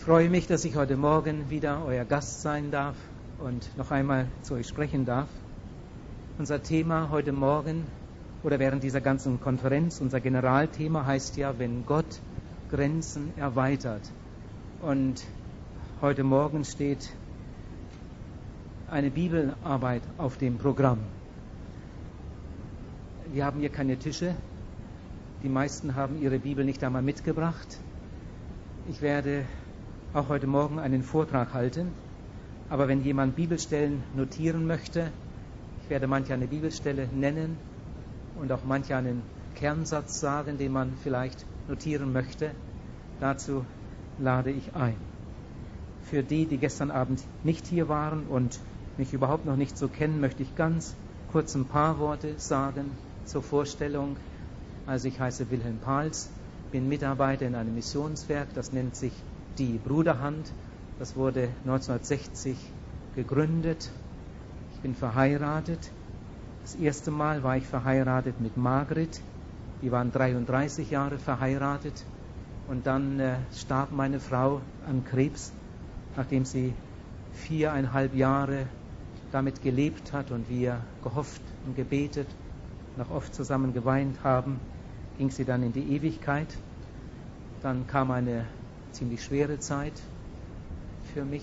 freue mich, dass ich heute Morgen wieder euer Gast sein darf und noch einmal zu euch sprechen darf. Unser Thema heute Morgen oder während dieser ganzen Konferenz, unser Generalthema heißt ja, wenn Gott Grenzen erweitert. Und heute Morgen steht eine Bibelarbeit auf dem Programm. Wir haben hier keine Tische. Die meisten haben ihre Bibel nicht einmal mitgebracht. Ich werde auch heute Morgen einen Vortrag halten. Aber wenn jemand Bibelstellen notieren möchte, ich werde manche eine Bibelstelle nennen und auch manche einen Kernsatz sagen, den man vielleicht notieren möchte. Dazu lade ich ein. Für die, die gestern Abend nicht hier waren und mich überhaupt noch nicht so kennen, möchte ich ganz kurz ein paar Worte sagen zur Vorstellung. Also ich heiße Wilhelm Pahls, bin Mitarbeiter in einem Missionswerk, das nennt sich die Bruderhand. Das wurde 1960 gegründet. Ich bin verheiratet. Das erste Mal war ich verheiratet mit Margret. Wir waren 33 Jahre verheiratet. Und dann starb meine Frau an Krebs, nachdem sie 4,5 Jahre damit gelebt hat und wir gehofft und gebetet, noch oft zusammen geweint haben, ging sie dann in die Ewigkeit. Dann kam eine ziemlich schwere Zeit für mich.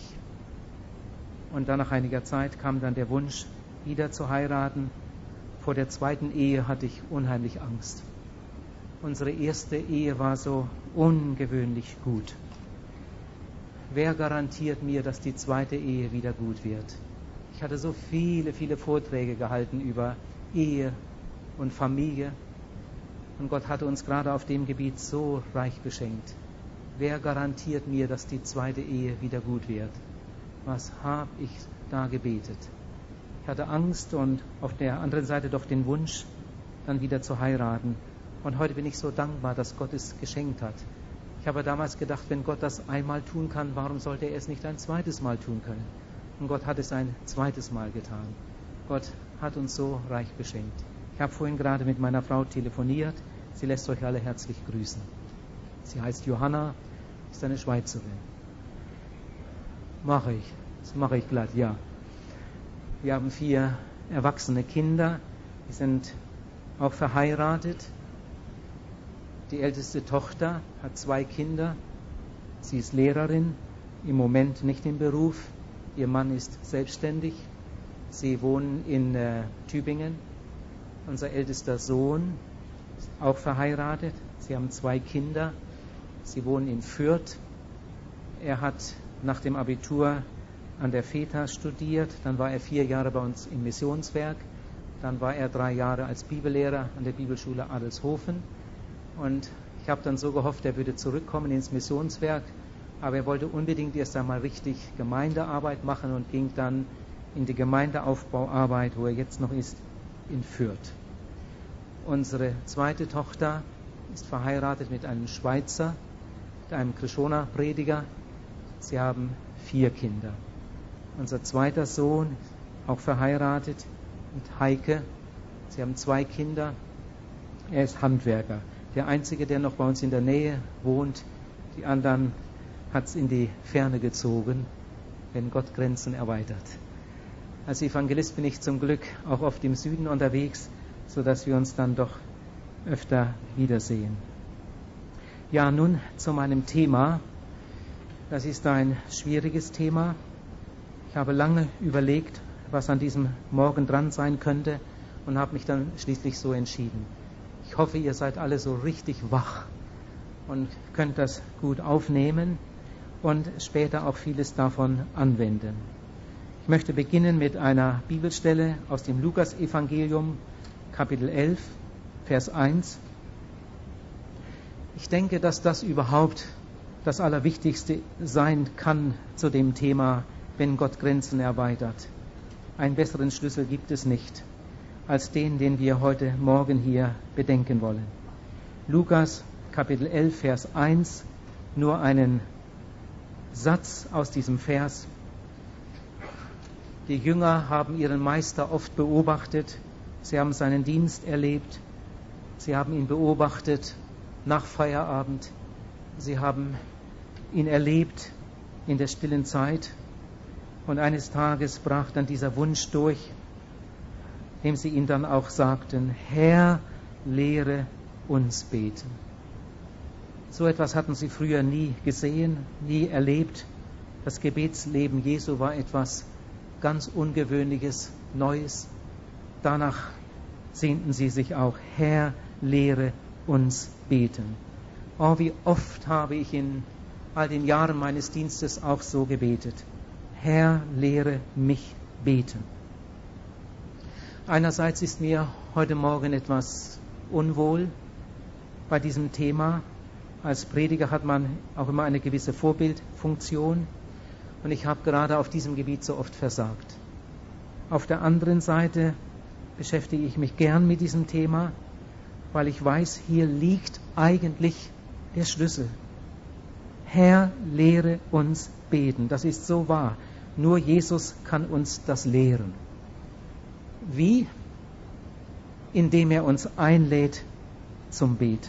Und dann nach einiger Zeit kam dann der Wunsch, wieder zu heiraten. Vor der zweiten Ehe hatte ich unheimlich Angst. Unsere erste Ehe war so ungewöhnlich gut. Wer garantiert mir, dass die zweite Ehe wieder gut wird? Ich hatte so viele Vorträge gehalten über Ehe und Familie. Und Gott hatte uns gerade auf dem Gebiet so reich beschenkt. Wer garantiert mir, dass die zweite Ehe wieder gut wird? Was habe ich da gebetet? Ich hatte Angst und auf der anderen Seite doch den Wunsch, dann wieder zu heiraten. Und heute bin ich so dankbar, dass Gott es geschenkt hat. Ich habe damals gedacht, wenn Gott das einmal tun kann, warum sollte er es nicht ein zweites Mal tun können? Und Gott hat es ein zweites Mal getan. Gott hat uns so reich beschenkt. Ich habe vorhin gerade mit meiner Frau telefoniert. Sie lässt euch alle herzlich grüßen. Sie heißt Johanna, ist eine Schweizerin. Das mache ich glatt, ja. Wir haben 4 erwachsene Kinder, die sind auch verheiratet. Die älteste Tochter hat 2 Kinder. Sie ist Lehrerin, im Moment nicht im Beruf. Ihr Mann ist selbstständig. Sie wohnen in Tübingen. Unser ältester Sohn ist auch verheiratet. Sie haben 2 Kinder. Sie wohnen in Fürth. Er hat nach dem Abitur an der FETA studiert. Dann war er 4 Jahre bei uns im Missionswerk. Dann war er 3 Jahre als Bibellehrer an der Bibelschule Adelshofen. Und ich habe dann so gehofft, er würde zurückkommen ins Missionswerk. Aber er wollte unbedingt erst einmal richtig Gemeindearbeit machen und ging dann in die Gemeindeaufbauarbeit, wo er jetzt noch ist, in Fürth. Unsere zweite Tochter ist verheiratet mit einem Schweizer, mit einem Krishona-Prediger. Sie haben 4 Kinder. Unser zweiter Sohn, auch verheiratet mit Heike. Sie haben 2 Kinder. Er ist Handwerker. Der einzige, der noch bei uns in der Nähe wohnt. Die anderen hat es in die Ferne gezogen, wenn Gott Grenzen erweitert. Als Evangelist bin ich zum Glück auch oft im Süden unterwegs, sodass wir uns dann doch öfter wiedersehen. Ja, nun zu meinem Thema. Das ist ein schwieriges Thema. Ich habe lange überlegt, was an diesem Morgen dran sein könnte und habe mich dann schließlich so entschieden. Ich hoffe, ihr seid alle so richtig wach und könnt das gut aufnehmen und später auch vieles davon anwenden. Ich möchte beginnen mit einer Bibelstelle aus dem Lukas-Evangelium, Kapitel 11, Vers 1. Ich denke, dass das überhaupt das Allerwichtigste sein kann zu dem Thema, wenn Gott Grenzen erweitert. Einen besseren Schlüssel gibt es nicht, als den wir heute Morgen hier bedenken wollen. Lukas, Kapitel 11, Vers 1, nur einen Satz aus diesem Vers. Die Jünger haben ihren Meister oft beobachtet, sie haben seinen Dienst erlebt, sie haben ihn beobachtet nach Feierabend, sie haben ihn erlebt, in der stillen Zeit. Und eines Tages brach dann dieser Wunsch durch, dem sie ihn dann auch sagten, Herr, lehre uns beten. So etwas hatten sie früher nie gesehen, nie erlebt. Das Gebetsleben Jesu war etwas ganz Ungewöhnliches, Neues. Danach sehnten sie sich auch, Herr, lehre uns beten. Oh, wie oft habe ich in all den Jahren meines Dienstes auch so gebetet. Herr, lehre mich beten. Einerseits ist mir heute Morgen etwas unwohl bei diesem Thema. Als Prediger hat man auch immer eine gewisse Vorbildfunktion. Und ich habe gerade auf diesem Gebiet so oft versagt. Auf der anderen Seite beschäftige ich mich gern mit diesem Thema, weil ich weiß, hier liegt eigentlich der Schlüssel. Herr, lehre uns beten. Das ist so wahr. Nur Jesus kann uns das lehren. Wie? Indem er uns einlädt zum Beten.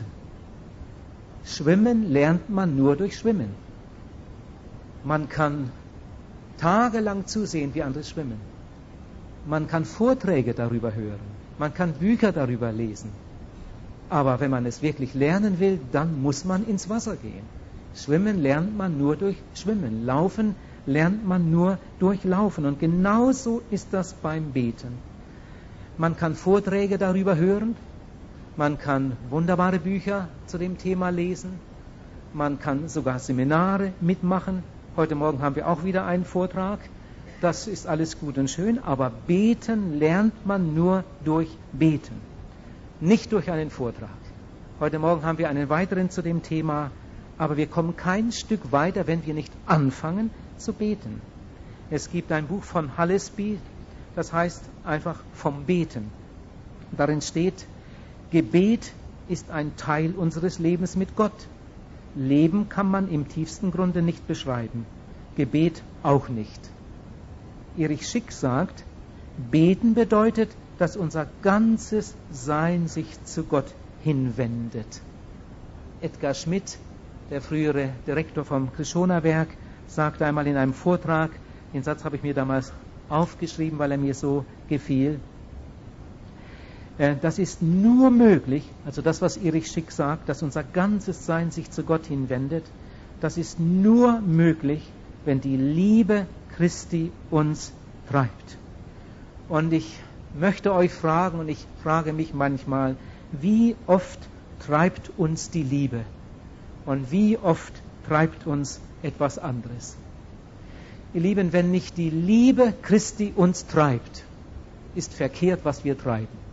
Schwimmen lernt man nur durch Schwimmen. Man kann tagelang zusehen, wie andere schwimmen. Man kann Vorträge darüber hören. Man kann Bücher darüber lesen. Aber wenn man es wirklich lernen will, dann muss man ins Wasser gehen. Schwimmen lernt man nur durch Schwimmen. Laufen lernt man nur durch Laufen. Und genauso ist das beim Beten. Man kann Vorträge darüber hören. Man kann wunderbare Bücher zu dem Thema lesen. Man kann sogar Seminare mitmachen. Heute Morgen haben wir auch wieder einen Vortrag. Das ist alles gut und schön, aber beten lernt man nur durch Beten, nicht durch einen Vortrag. Heute Morgen haben wir einen weiteren zu dem Thema, aber wir kommen kein Stück weiter, wenn wir nicht anfangen zu beten. Es gibt ein Buch von Hallesby, das heißt einfach vom Beten. Darin steht, Gebet ist ein Teil unseres Lebens mit Gott. Leben kann man im tiefsten Grunde nicht beschreiben. Gebet auch nicht. Erich Schick sagt, Beten bedeutet, dass unser ganzes Sein sich zu Gott hinwendet. Edgar Schmidt, der frühere Direktor vom Krishona-Werk, sagte einmal in einem Vortrag, den Satz habe ich mir damals aufgeschrieben, weil er mir so gefiel, das ist nur möglich, also das, was Erich Schick sagt, dass unser ganzes Sein sich zu Gott hinwendet, das ist nur möglich, wenn die Liebe Christi uns treibt. Und ich möchte euch fragen, und ich frage mich manchmal, wie oft treibt uns die Liebe? Und wie oft treibt uns etwas anderes? Ihr Lieben, wenn nicht die Liebe Christi uns treibt, ist verkehrt, was wir treiben.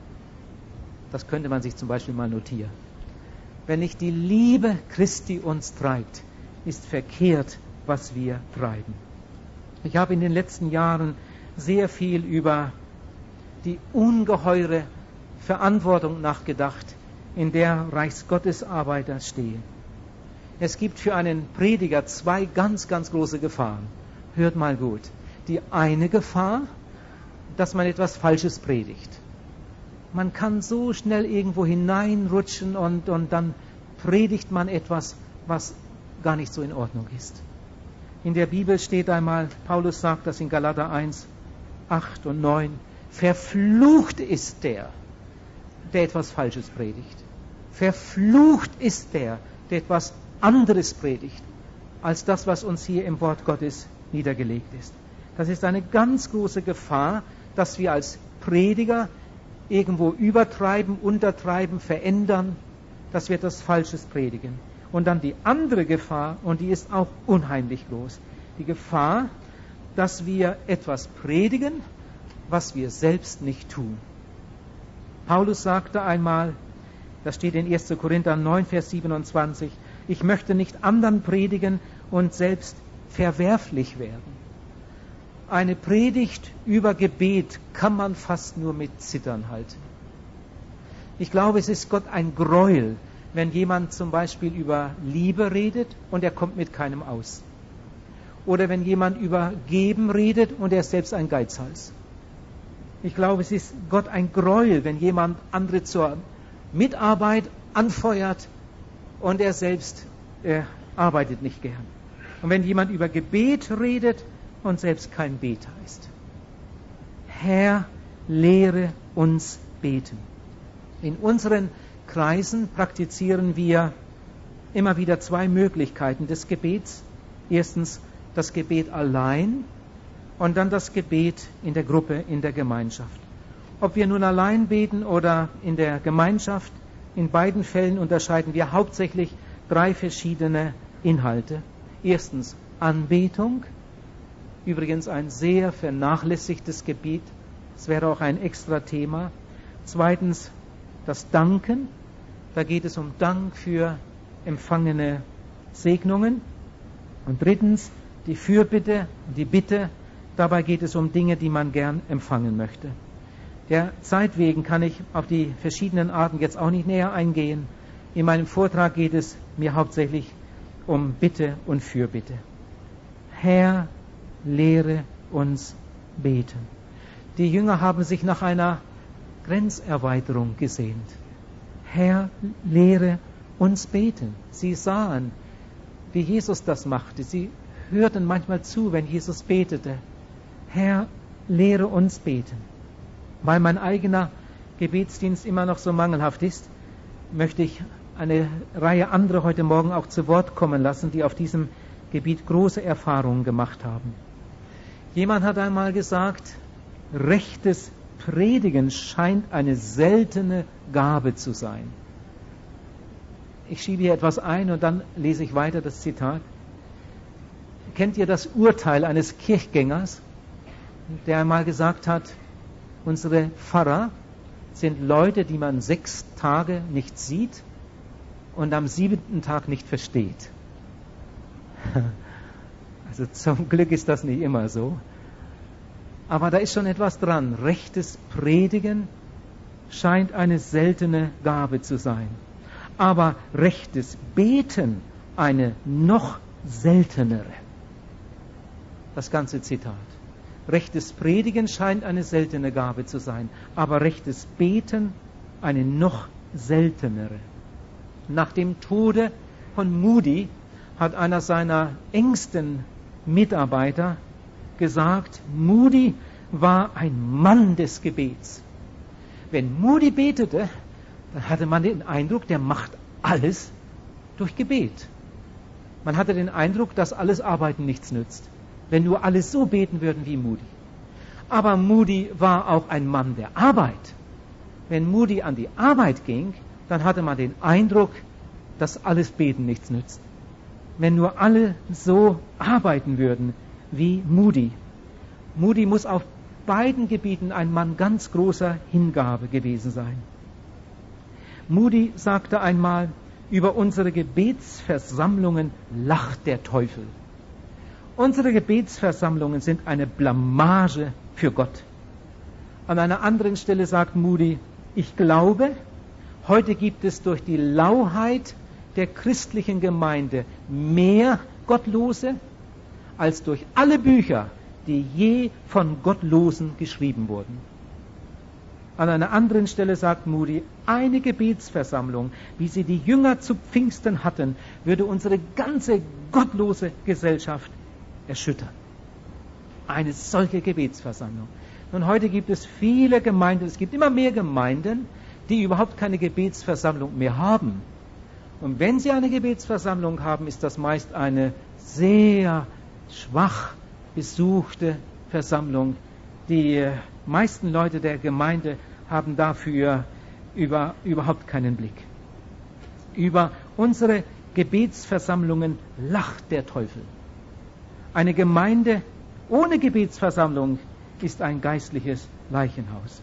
Das könnte man sich zum Beispiel mal notieren. Wenn nicht die Liebe Christi uns treibt, ist verkehrt, was wir treiben. Ich habe in den letzten Jahren sehr viel über die ungeheure Verantwortung nachgedacht, in der Reichsgottesarbeiter stehen. Es gibt für einen Prediger zwei ganz, ganz große Gefahren. Hört mal gut. Die eine Gefahr, dass man etwas Falsches predigt. Man kann so schnell irgendwo hineinrutschen und dann predigt man etwas, was gar nicht so in Ordnung ist. In der Bibel steht einmal, Paulus sagt das in Galater 1, 8 und 9, verflucht ist der etwas Falsches predigt. Verflucht ist der etwas anderes predigt, als das, was uns hier im Wort Gottes niedergelegt ist. Das ist eine ganz große Gefahr, dass wir als Prediger irgendwo übertreiben, untertreiben, verändern, dass wir etwas Falsches predigen. Und dann die andere Gefahr, und die ist auch unheimlich groß, die Gefahr, dass wir etwas predigen, was wir selbst nicht tun. Paulus sagte einmal, das steht in 1. Korinther 9, Vers 27, ich möchte nicht anderen predigen und selbst verwerflich werden. Eine Predigt über Gebet kann man fast nur mit Zittern halten. Ich glaube, es ist Gott ein Gräuel, wenn jemand zum Beispiel über Liebe redet und er kommt mit keinem aus. Oder wenn jemand über Geben redet und er ist selbst ein Geizhals. Ich glaube, es ist Gott ein Gräuel, wenn jemand andere zur Mitarbeit anfeuert und er selbst arbeitet nicht gern. Und wenn jemand über Gebet redet und selbst kein Beter ist. Herr, lehre uns beten. In unseren Kreisen praktizieren wir immer wieder 2 Möglichkeiten des Gebets. Erstens das Gebet allein und dann das Gebet in der Gruppe, in der Gemeinschaft. Ob wir nun allein beten oder in der Gemeinschaft, in beiden Fällen unterscheiden wir hauptsächlich 3 verschiedene Inhalte. Erstens Anbetung, übrigens ein sehr vernachlässigtes Gebet, es wäre auch ein extra Thema. Zweitens das Danken, da geht es um Dank für empfangene Segnungen. Und drittens die Fürbitte, die Bitte, dabei geht es um Dinge, die man gern empfangen möchte. Der Zeit wegen kann ich auf die verschiedenen Arten jetzt auch nicht näher eingehen. In meinem Vortrag geht es mir hauptsächlich um Bitte und Fürbitte. Herr, lehre uns beten. Die Jünger haben sich nach einer Grenzerweiterung gesehnt. Herr, lehre uns beten. Sie sahen, wie Jesus das machte. Sie hörten manchmal zu, wenn Jesus betete. Herr, lehre uns beten. Weil mein eigener Gebetsdienst immer noch so mangelhaft ist, möchte ich eine Reihe andere heute Morgen auch zu Wort kommen lassen, die auf diesem Gebiet große Erfahrungen gemacht haben. Jemand hat einmal gesagt, rechtes Predigen scheint eine seltene Gabe zu sein. Ich schiebe hier etwas ein und dann lese ich weiter das Zitat. Kennt ihr das Urteil eines Kirchgängers, der einmal gesagt hat, unsere Pfarrer sind Leute, die man 6 Tage nicht sieht und am 7. Tag nicht versteht. Also zum Glück ist das nicht immer so. Aber da ist schon etwas dran. Rechtes Predigen scheint eine seltene Gabe zu sein. Aber rechtes Beten eine noch seltenere. Das ganze Zitat. Rechtes Predigen scheint eine seltene Gabe zu sein, aber rechtes Beten eine noch seltenere. Nach dem Tode von Moody hat einer seiner engsten Mitarbeiter gesagt, Moody war ein Mann des Gebets. Wenn Moody betete, dann hatte man den Eindruck, der macht alles durch Gebet. Man hatte den Eindruck, dass alles Arbeiten nichts nützt, wenn nur alle so beten würden wie Moody. Aber Moody war auch ein Mann der Arbeit. Wenn Moody an die Arbeit ging, dann hatte man den Eindruck, dass alles Beten nichts nützt. Wenn nur alle so arbeiten würden wie Moody. Moody muss auf beiden Gebieten ein Mann ganz großer Hingabe gewesen sein. Moody sagte einmal, über unsere Gebetsversammlungen lacht der Teufel. Unsere Gebetsversammlungen sind eine Blamage für Gott. An einer anderen Stelle sagt Moody, ich glaube, heute gibt es durch die Lauheit der christlichen Gemeinde mehr Gottlose als durch alle Bücher, die je von Gottlosen geschrieben wurden. An einer anderen Stelle sagt Moody, eine Gebetsversammlung, wie sie die Jünger zu Pfingsten hatten, würde unsere ganze gottlose Gesellschaft erschüttern. Eine solche Gebetsversammlung. Und heute gibt es viele Gemeinden, es gibt immer mehr Gemeinden, die überhaupt keine Gebetsversammlung mehr haben. Und wenn sie eine Gebetsversammlung haben, ist das meist eine sehr schwach besuchte Versammlung. Die meisten Leute der Gemeinde haben dafür überhaupt keinen Blick. Über unsere Gebetsversammlungen lacht der Teufel. Eine Gemeinde ohne Gebetsversammlung ist ein geistliches Leichenhaus.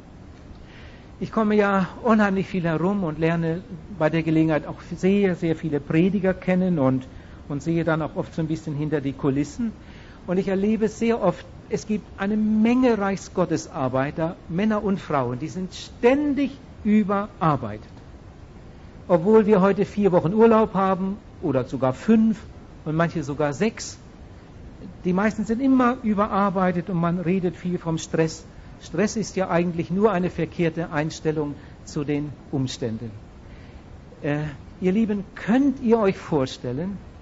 Ich komme ja unheimlich viel herum und lerne bei der Gelegenheit auch sehr, sehr viele Prediger kennen und sehe dann auch oft so ein bisschen hinter die Kulissen. Und ich erlebe sehr oft, es gibt eine Menge Reichsgottesarbeiter, Männer und Frauen, die sind ständig überarbeitet. Obwohl wir heute 4 Wochen Urlaub haben oder sogar 5 und manche sogar 6. Die meisten sind immer überarbeitet und man redet viel vom Stress. Stress ist ja eigentlich nur eine verkehrte Einstellung zu den Umständen. Ihr Lieben, könnt ihr euch vorstellen,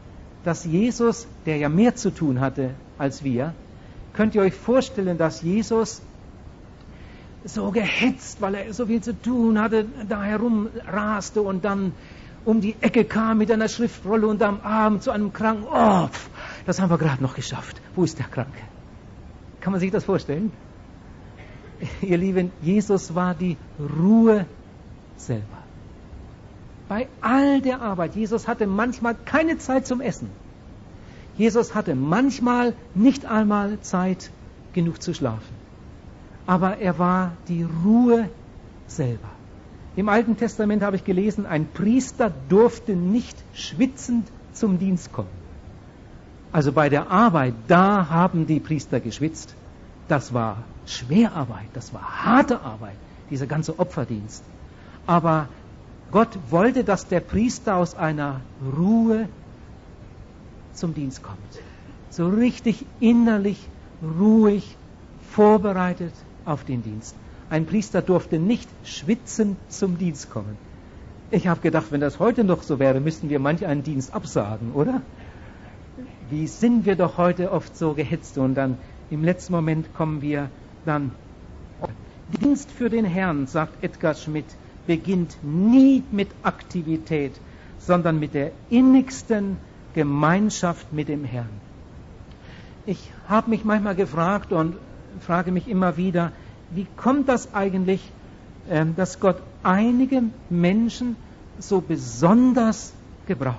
dass Jesus, der ja mehr zu tun hatte als wir, könnt ihr euch vorstellen, dass Jesus so gehetzt, weil er so viel zu tun hatte, da herumraste und dann um die Ecke kam mit einer Schriftrolle und am Abend zu einem Kranken. Oh, das haben wir gerade noch geschafft. Wo ist der Kranke? Kann man sich das vorstellen? Ihr Lieben, Jesus war die Ruhe selber. Bei all der Arbeit, Jesus hatte manchmal keine Zeit zum Essen. Jesus hatte manchmal nicht einmal Zeit, genug zu schlafen. Aber er war die Ruhe selber. Im Alten Testament habe ich gelesen, ein Priester durfte nicht schwitzend zum Dienst kommen. Also bei der Arbeit, da haben die Priester geschwitzt. Das war Schwerarbeit, das war harte Arbeit, dieser ganze Opferdienst. Aber Gott wollte, dass der Priester aus einer Ruhe zum Dienst kommt. So richtig innerlich ruhig, vorbereitet auf den Dienst. Ein Priester durfte nicht schwitzend zum Dienst kommen. Ich habe gedacht, wenn das heute noch so wäre, müssten wir manch einen Dienst absagen, oder? Wie sind wir doch heute oft so gehetzt und dann im letzten Moment kommen wir dann. Dienst für den Herrn, sagt Edgar Schmidt, beginnt nie mit Aktivität, sondern mit der innigsten Gemeinschaft mit dem Herrn. Ich habe mich manchmal gefragt und frage mich immer wieder, wie kommt das eigentlich, dass Gott einige Menschen so besonders gebraucht?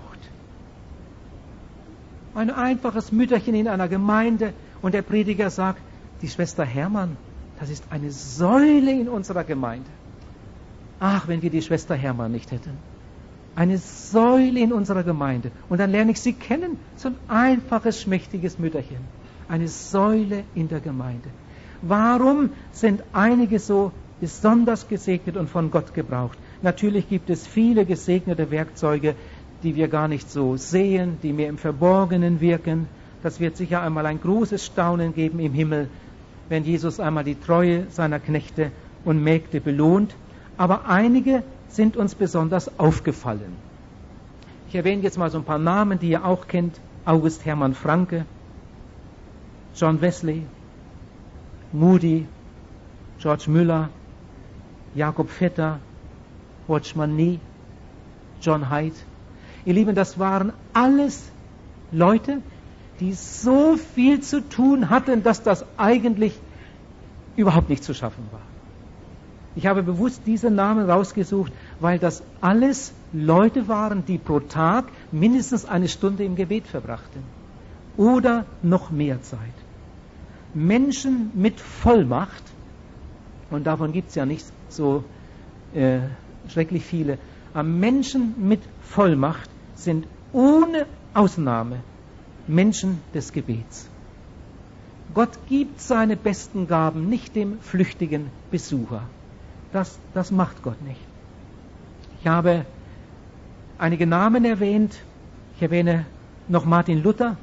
Ein einfaches Mütterchen in einer Gemeinde und der Prediger sagt, die Schwester Hermann, das ist eine Säule in unserer Gemeinde. Ach, wenn wir die Schwester Hermann nicht hätten. Eine Säule in unserer Gemeinde. Und dann lerne ich sie kennen, so ein einfaches, schmächtiges Mütterchen. Eine Säule in der Gemeinde. Warum sind einige so besonders gesegnet und von Gott gebraucht? Natürlich gibt es viele gesegnete Werkzeuge, die wir gar nicht so sehen, die mehr im Verborgenen wirken. Das wird sicher einmal ein großes Staunen geben im Himmel, wenn Jesus einmal die Treue seiner Knechte und Mägde belohnt. Aber einige sind uns besonders aufgefallen. Ich erwähne jetzt mal so ein paar Namen, die ihr auch kennt. August Hermann Francke, John Wesley, Moody, George Müller, Jakob Vetter, Watchman Nee, John Haidt. Ihr Lieben, das waren alles Leute, die so viel zu tun hatten, dass das eigentlich überhaupt nicht zu schaffen war. Ich habe bewusst diese Namen rausgesucht, weil das alles Leute waren, die pro Tag mindestens eine Stunde im Gebet verbrachten. Oder noch mehr Zeit. Menschen mit Vollmacht, und davon gibt es ja nicht so schrecklich viele, aber Menschen mit Vollmacht sind ohne Ausnahme Menschen des Gebets. Gott gibt seine besten Gaben nicht dem flüchtigen Besucher. Das macht Gott nicht. Ich habe einige Namen erwähnt. Ich erwähne noch Martin Luther.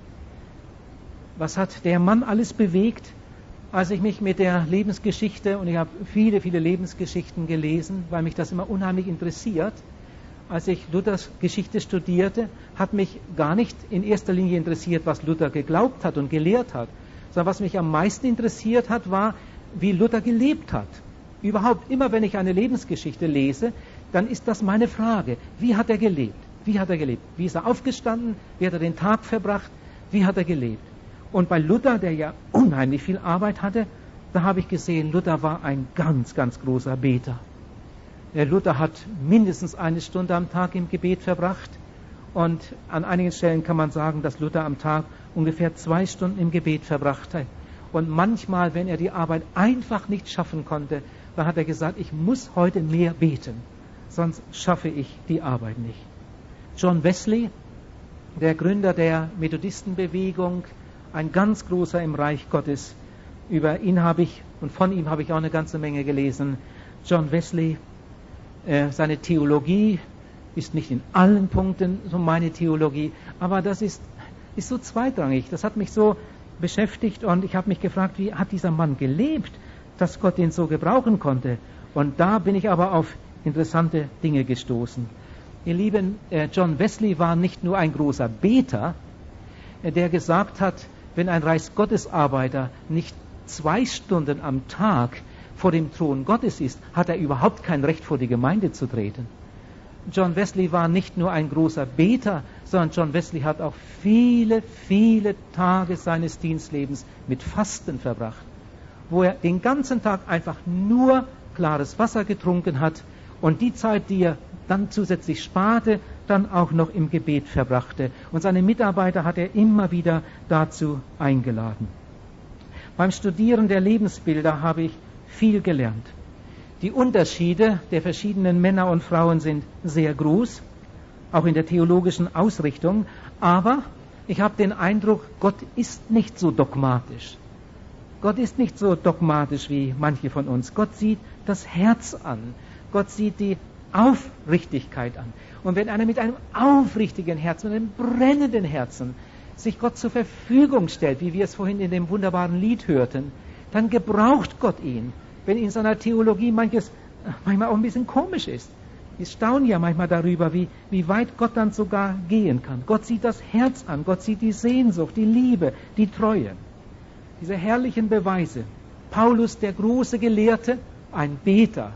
Was hat der Mann alles bewegt, als ich mich mit der Lebensgeschichte, und ich habe viele, viele Lebensgeschichten gelesen, weil mich das immer unheimlich interessiert. Als ich Luthers Geschichte studierte, hat mich gar nicht in erster Linie interessiert, was Luther geglaubt hat und gelehrt hat, sondern was mich am meisten interessiert hat, war, wie Luther gelebt hat. Überhaupt, immer wenn ich eine Lebensgeschichte lese, dann ist das meine Frage. Wie hat er gelebt? Wie hat er gelebt? Wie ist er aufgestanden? Wie hat er den Tag verbracht? Wie hat er gelebt? Und bei Luther, der ja unheimlich viel Arbeit hatte, da habe ich gesehen, Luther war ein ganz, ganz großer Beter. Der Luther hat mindestens eine Stunde am Tag im Gebet verbracht. Und an einigen Stellen kann man sagen, dass Luther am Tag ungefähr 2 Stunden im Gebet verbracht hat. Und manchmal, wenn er die Arbeit einfach nicht schaffen konnte, dann hat er gesagt, ich muss heute mehr beten, sonst schaffe ich die Arbeit nicht. John Wesley, der Gründer der Methodistenbewegung, ein ganz großer im Reich Gottes. Über ihn habe ich und von ihm habe ich auch eine ganze Menge gelesen. John Wesley, seine Theologie ist nicht in allen Punkten so meine Theologie, aber das ist so zweitrangig. Das hat mich so beschäftigt und ich habe mich gefragt, wie hat dieser Mann gelebt, dass Gott ihn so gebrauchen konnte. Und da bin ich aber auf interessante Dinge gestoßen. Ihr Lieben, John Wesley war nicht nur ein großer Beter, der gesagt hat, wenn ein Reichsgottesarbeiter nicht 2 Stunden am Tag vor dem Thron Gottes ist, hat er überhaupt kein Recht, vor die Gemeinde zu treten. John Wesley war nicht nur ein großer Beter, sondern John Wesley hat auch viele, viele Tage seines Dienstlebens mit Fasten verbracht, wo er den ganzen Tag einfach nur klares Wasser getrunken hat und die Zeit, die er dann zusätzlich sparte, dann auch noch im Gebet verbrachte. Und seine Mitarbeiter hat er immer wieder dazu eingeladen. Beim Studieren der Lebensbilder habe ich viel gelernt. Die Unterschiede der verschiedenen Männer und Frauen sind sehr groß, auch in der theologischen Ausrichtung, aber ich habe den Eindruck, Gott ist nicht so dogmatisch. Gott ist nicht so dogmatisch wie manche von uns. Gott sieht das Herz an. Gott sieht die Aufrichtigkeit an. Und wenn einer mit einem aufrichtigen Herzen, mit einem brennenden Herzen sich Gott zur Verfügung stellt, wie wir es vorhin in dem wunderbaren Lied hörten, dann gebraucht Gott ihn, wenn in seiner Theologie manches manchmal auch ein bisschen komisch ist. Wir staunen ja manchmal darüber, wie weit Gott dann sogar gehen kann. Gott sieht das Herz an, Gott sieht die Sehnsucht, die Liebe, die Treue. Diese herrlichen Beweise. Paulus, der große Gelehrte, ein Beter.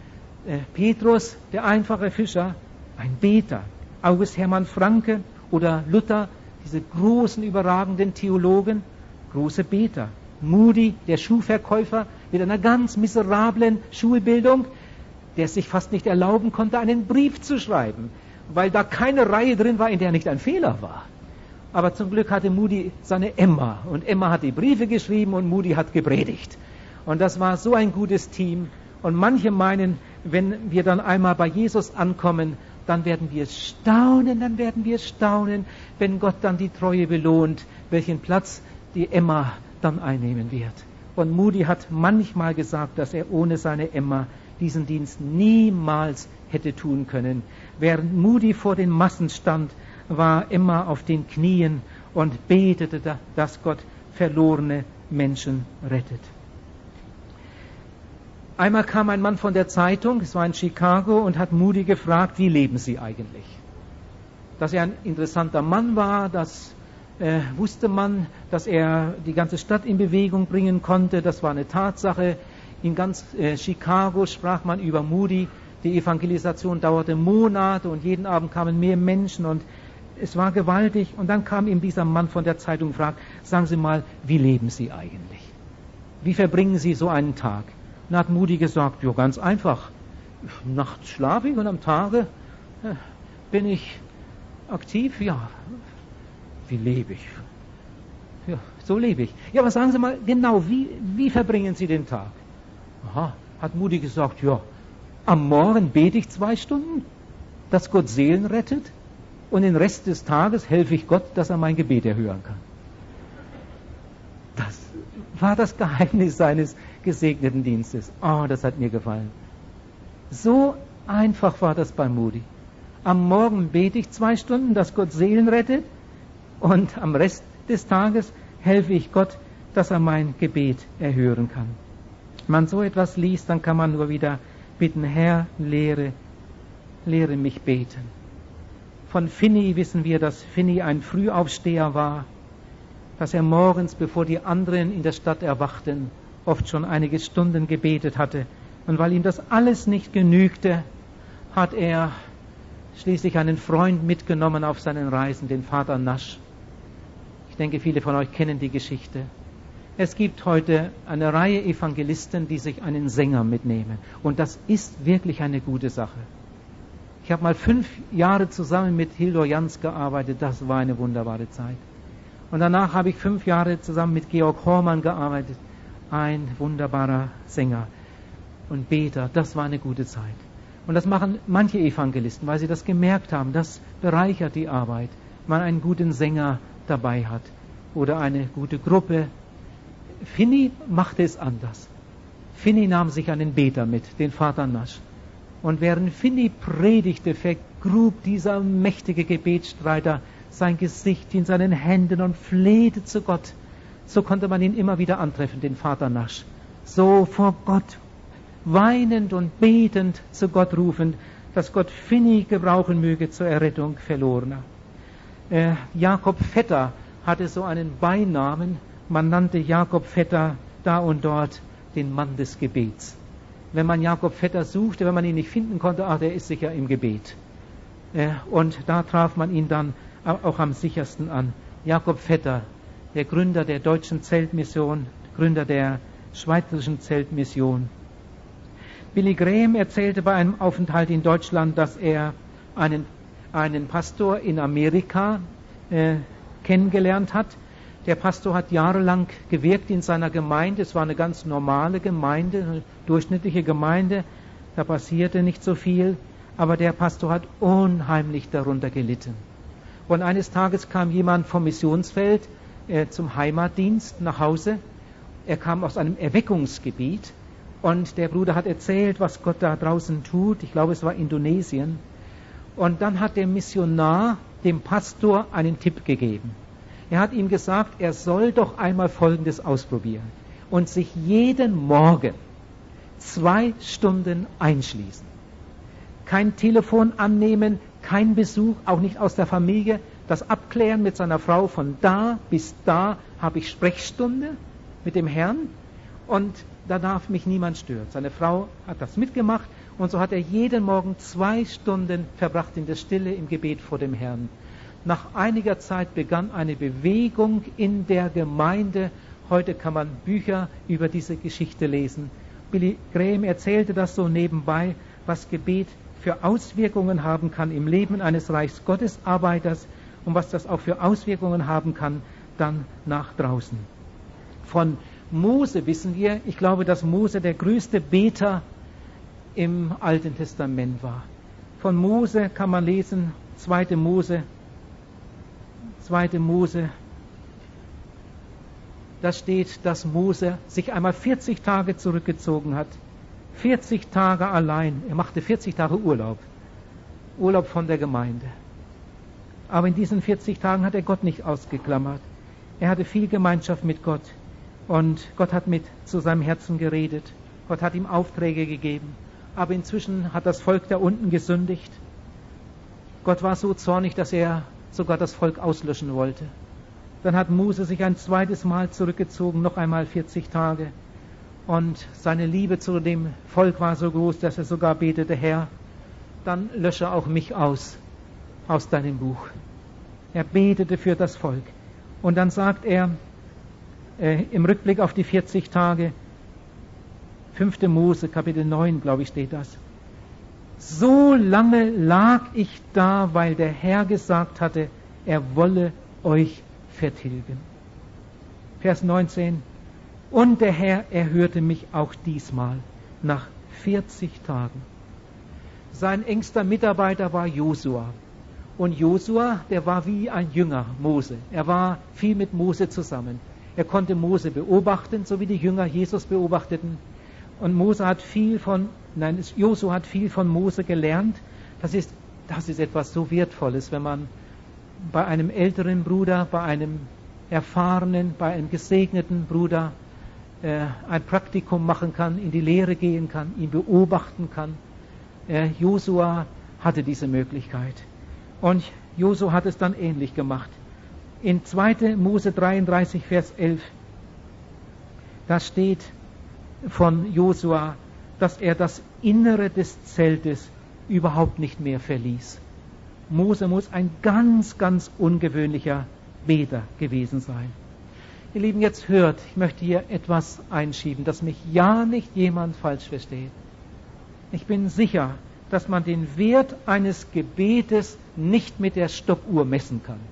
Petrus, der einfache Fischer, ein Beter. August Hermann Francke oder Luther, diese großen, überragenden Theologen, große Beter. Moody, der Schuhverkäufer, mit einer ganz miserablen Schulbildung, der es sich fast nicht erlauben konnte, einen Brief zu schreiben, weil da keine Reihe drin war, in der nicht ein Fehler war. Aber zum Glück hatte Moody seine Emma, und Emma hat die Briefe geschrieben und Moody hat gepredigt. Und das war so ein gutes Team. Und manche meinen, wenn wir dann einmal bei Jesus ankommen, dann werden wir staunen, wenn Gott dann die Treue belohnt, welchen Platz die Emma dann einnehmen wird. Und Moody hat manchmal gesagt, dass er ohne seine Emma diesen Dienst niemals hätte tun können. Während Moody vor den Massen stand, war Emma auf den Knien und betete, dass Gott verlorene Menschen rettet. Einmal kam ein Mann von der Zeitung, es war in Chicago, und hat Moody gefragt, wie leben Sie eigentlich? Dass er ein interessanter Mann war, das wusste man, dass er die ganze Stadt in Bewegung bringen konnte, das war eine Tatsache. In ganz Chicago sprach man über Moody. Die Evangelisation dauerte Monate und jeden Abend kamen mehr Menschen und es war gewaltig. Und dann kam ihm dieser Mann von der Zeitung und fragte, sagen Sie mal, wie leben Sie eigentlich? Wie verbringen Sie so einen Tag? Und hat Moody gesagt, ja, ganz einfach. Nachts schlafe ich und am Tage bin ich aktiv. Ja, wie lebe ich? Ja, so lebe ich. Ja, aber sagen Sie mal genau, wie verbringen Sie den Tag? Aha, hat Moody gesagt, ja, am Morgen bete ich 2 Stunden, dass Gott Seelen rettet, und den Rest des Tages helfe ich Gott, dass er mein Gebet erhören kann. Das war das Geheimnis seines gesegneten Dienstes. Oh, das hat mir gefallen. So einfach war das bei Moody. Am Morgen bete ich 2 Stunden, dass Gott Seelen rettet, und am Rest des Tages helfe ich Gott, dass er mein Gebet erhören kann. Wenn man so etwas liest, dann kann man nur wieder bitten, Herr, lehre mich beten. Von Finney wissen wir, dass Finney ein Frühaufsteher war, dass er morgens, bevor die anderen in der Stadt erwachten, oft schon einige Stunden gebetet hatte. Und weil ihm das alles nicht genügte, hat er schließlich einen Freund mitgenommen auf seinen Reisen, den Vater Nash. Ich denke, viele von euch kennen die Geschichte. Es gibt heute eine Reihe Evangelisten, die sich einen Sänger mitnehmen. Und das ist wirklich eine gute Sache. Ich habe mal 5 Jahre zusammen mit Hildur Jans gearbeitet. Das war eine wunderbare Zeit. Und danach habe ich 5 Jahre zusammen mit Georg Hormann gearbeitet. Ein wunderbarer Sänger und Beter. Das war eine gute Zeit. Und das machen manche Evangelisten, weil sie das gemerkt haben. Das bereichert die Arbeit, wenn man einen guten Sänger dabei hat oder eine gute Gruppe. Finney machte es anders. Finney nahm sich einen Beter mit, den Vater Nash. Und während Finney predigte, vergrub dieser mächtige Gebetsstreiter sein Gesicht in seinen Händen und flehte zu Gott. So konnte man ihn immer wieder antreffen, den Vater Nash. So vor Gott, weinend und betend zu Gott rufend, dass Gott Finney gebrauchen möge zur Errettung Verlorener. Jakob Vetter hatte so einen Beinamen. Man nannte Jakob Vetter da und dort den Mann des Gebets. Wenn man Jakob Vetter suchte, wenn man ihn nicht finden konnte, der ist sicher im Gebet. Und da traf man ihn dann auch am sichersten an. Jakob Vetter, der Gründer der deutschen Zeltmission, Gründer der schweizerischen Zeltmission. Billy Graham erzählte bei einem Aufenthalt in Deutschland, dass er einen Pastor in Amerika kennengelernt hat. Der Pastor hat jahrelang gewirkt in seiner Gemeinde. Es war eine ganz normale Gemeinde, eine durchschnittliche Gemeinde. Da passierte nicht so viel. Aber der Pastor hat unheimlich darunter gelitten. Und eines Tages kam jemand vom Missionsfeld zum Heimatdienst nach Hause. Er kam aus einem Erweckungsgebiet. Und der Bruder hat erzählt, was Gott da draußen tut. Ich glaube, es war Indonesien. Und dann hat der Missionar dem Pastor einen Tipp gegeben. Er hat ihm gesagt, er soll doch einmal Folgendes ausprobieren und sich jeden Morgen 2 Stunden einschließen. Kein Telefon annehmen, kein Besuch, auch nicht aus der Familie. Das Abklären mit seiner Frau, von da bis da habe ich Sprechstunde mit dem Herrn und da darf mich niemand stören. Seine Frau hat das mitgemacht und so hat er jeden Morgen 2 Stunden verbracht in der Stille im Gebet vor dem Herrn. Nach einiger Zeit begann eine Bewegung in der Gemeinde. Heute kann man Bücher über diese Geschichte lesen. Billy Graham erzählte das so nebenbei, was Gebet für Auswirkungen haben kann im Leben eines Reichsgottesarbeiters und was das auch für Auswirkungen haben kann dann nach draußen. Von Mose wissen wir, ich glaube, dass Mose der größte Beter im Alten Testament war. Von Mose kann man lesen, 2. Mose, da steht, dass Mose sich einmal 40 Tage zurückgezogen hat. 40 Tage allein. Er machte 40 Tage Urlaub von der Gemeinde. Aber in diesen 40 Tagen hat er Gott nicht ausgeklammert. Er hatte viel Gemeinschaft mit Gott. Und Gott hat zu seinem Herzen geredet. Gott hat ihm Aufträge gegeben. Aber inzwischen hat das Volk da unten gesündigt. Gott war so zornig, dass er sogar das Volk auslöschen wollte. Dann hat Mose sich ein zweites Mal zurückgezogen, noch einmal 40 Tage. Und seine Liebe zu dem Volk war so groß, dass er sogar betete, Herr, dann lösche auch mich aus deinem Buch. Er betete für das Volk. Und dann sagt er im Rückblick auf die 40 Tage, 5. Mose, Kapitel 9, glaube ich, steht das. So lange lag ich da, weil der Herr gesagt hatte, er wolle euch vertilgen. Vers 19. Und der Herr erhörte mich auch diesmal nach 40 Tagen. Sein engster Mitarbeiter war Josua. Und Josua, der war wie ein Jünger Mose. Er war viel mit Mose zusammen. Er konnte Mose beobachten, so wie die Jünger Jesus beobachteten. Und Josua hat viel von Mose gelernt. Das ist etwas so Wertvolles, wenn man bei einem älteren Bruder, bei einem erfahrenen, bei einem gesegneten Bruder ein Praktikum machen kann, in die Lehre gehen kann, ihn beobachten kann. Josua hatte diese Möglichkeit. Und Josua hat es dann ähnlich gemacht. In 2. Mose 33, Vers 11, da steht von Josua, dass er das Innere des Zeltes überhaupt nicht mehr verließ. Mose muss ein ganz, ganz ungewöhnlicher Beter gewesen sein. Ihr Lieben, jetzt hört, ich möchte hier etwas einschieben, dass mich ja nicht jemand falsch versteht. Ich bin sicher, dass man den Wert eines Gebetes nicht mit der Stoppuhr messen kann.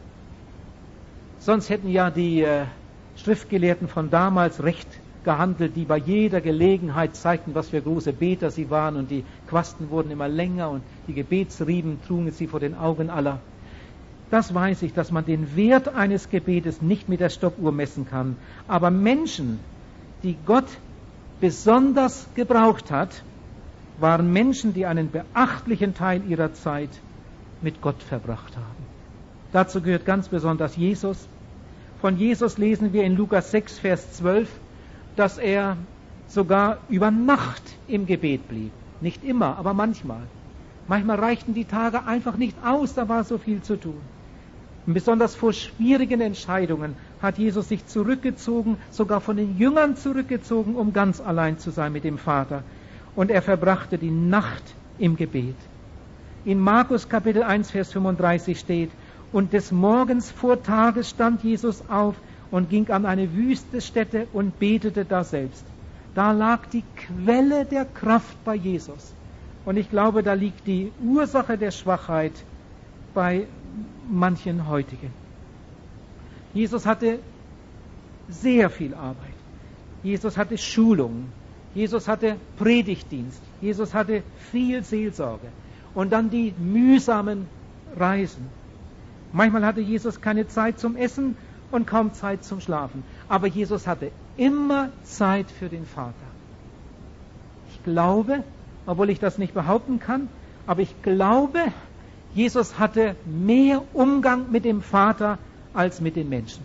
Sonst hätten ja die Schriftgelehrten von damals recht gehandelt, die bei jeder Gelegenheit zeigten, was für große Beter sie waren, und die Quasten wurden immer länger und die Gebetsriemen trugen sie vor den Augen aller. Das weiß ich, dass man den Wert eines Gebetes nicht mit der Stoppuhr messen kann. Aber Menschen, die Gott besonders gebraucht hat, waren Menschen, die einen beachtlichen Teil ihrer Zeit mit Gott verbracht haben. Dazu gehört ganz besonders Jesus. Von Jesus lesen wir in Lukas 6, Vers 12, dass er sogar über Nacht im Gebet blieb. Nicht immer, aber manchmal. Manchmal reichten die Tage einfach nicht aus, da war so viel zu tun. Und besonders vor schwierigen Entscheidungen hat Jesus sich zurückgezogen, sogar von den Jüngern zurückgezogen, um ganz allein zu sein mit dem Vater. Und er verbrachte die Nacht im Gebet. In Markus Kapitel 1, Vers 35 steht, und des Morgens vor Tages stand Jesus auf und ging an eine wüste Stätte und betete daselbst. Da lag die Quelle der Kraft bei Jesus. Und ich glaube, da liegt die Ursache der Schwachheit bei manchen heutigen. Jesus hatte sehr viel Arbeit. Jesus hatte Schulungen. Jesus hatte Predigtdienst. Jesus hatte viel Seelsorge. Und dann die mühsamen Reisen. Manchmal hatte Jesus keine Zeit zum Essen und kaum Zeit zum Schlafen. Aber Jesus hatte immer Zeit für den Vater. Ich glaube, obwohl ich das nicht behaupten kann, aber ich glaube, Jesus hatte mehr Umgang mit dem Vater als mit den Menschen.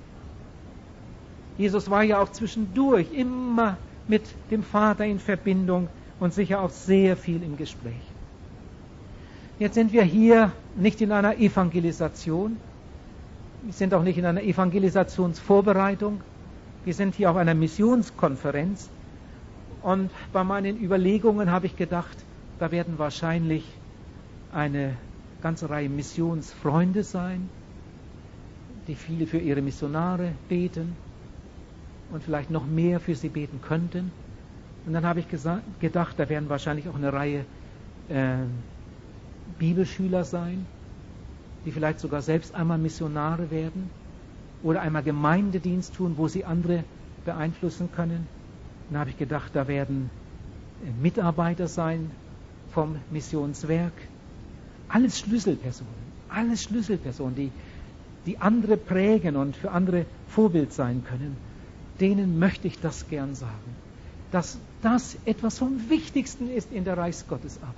Jesus war ja auch zwischendurch immer mit dem Vater in Verbindung und sicher auch sehr viel im Gespräch. Jetzt sind wir hier nicht in einer Evangelisation. Wir sind auch nicht in einer Evangelisationsvorbereitung. Wir sind hier auf einer Missionskonferenz. Und bei meinen Überlegungen habe ich gedacht, da werden wahrscheinlich eine ganze Reihe Missionsfreunde sein, die viele für ihre Missionare beten und vielleicht noch mehr für sie beten könnten. Und dann habe ich gedacht, da werden wahrscheinlich auch eine Reihe Bibelschüler sein, die vielleicht sogar selbst einmal Missionare werden oder einmal Gemeindedienst tun, wo sie andere beeinflussen können. Dann habe ich gedacht, da werden Mitarbeiter sein vom Missionswerk. Alles Schlüsselpersonen, die andere prägen und für andere Vorbild sein können. Denen möchte ich das gern sagen, dass das etwas vom Wichtigsten ist in der Reichsgottesarbeit.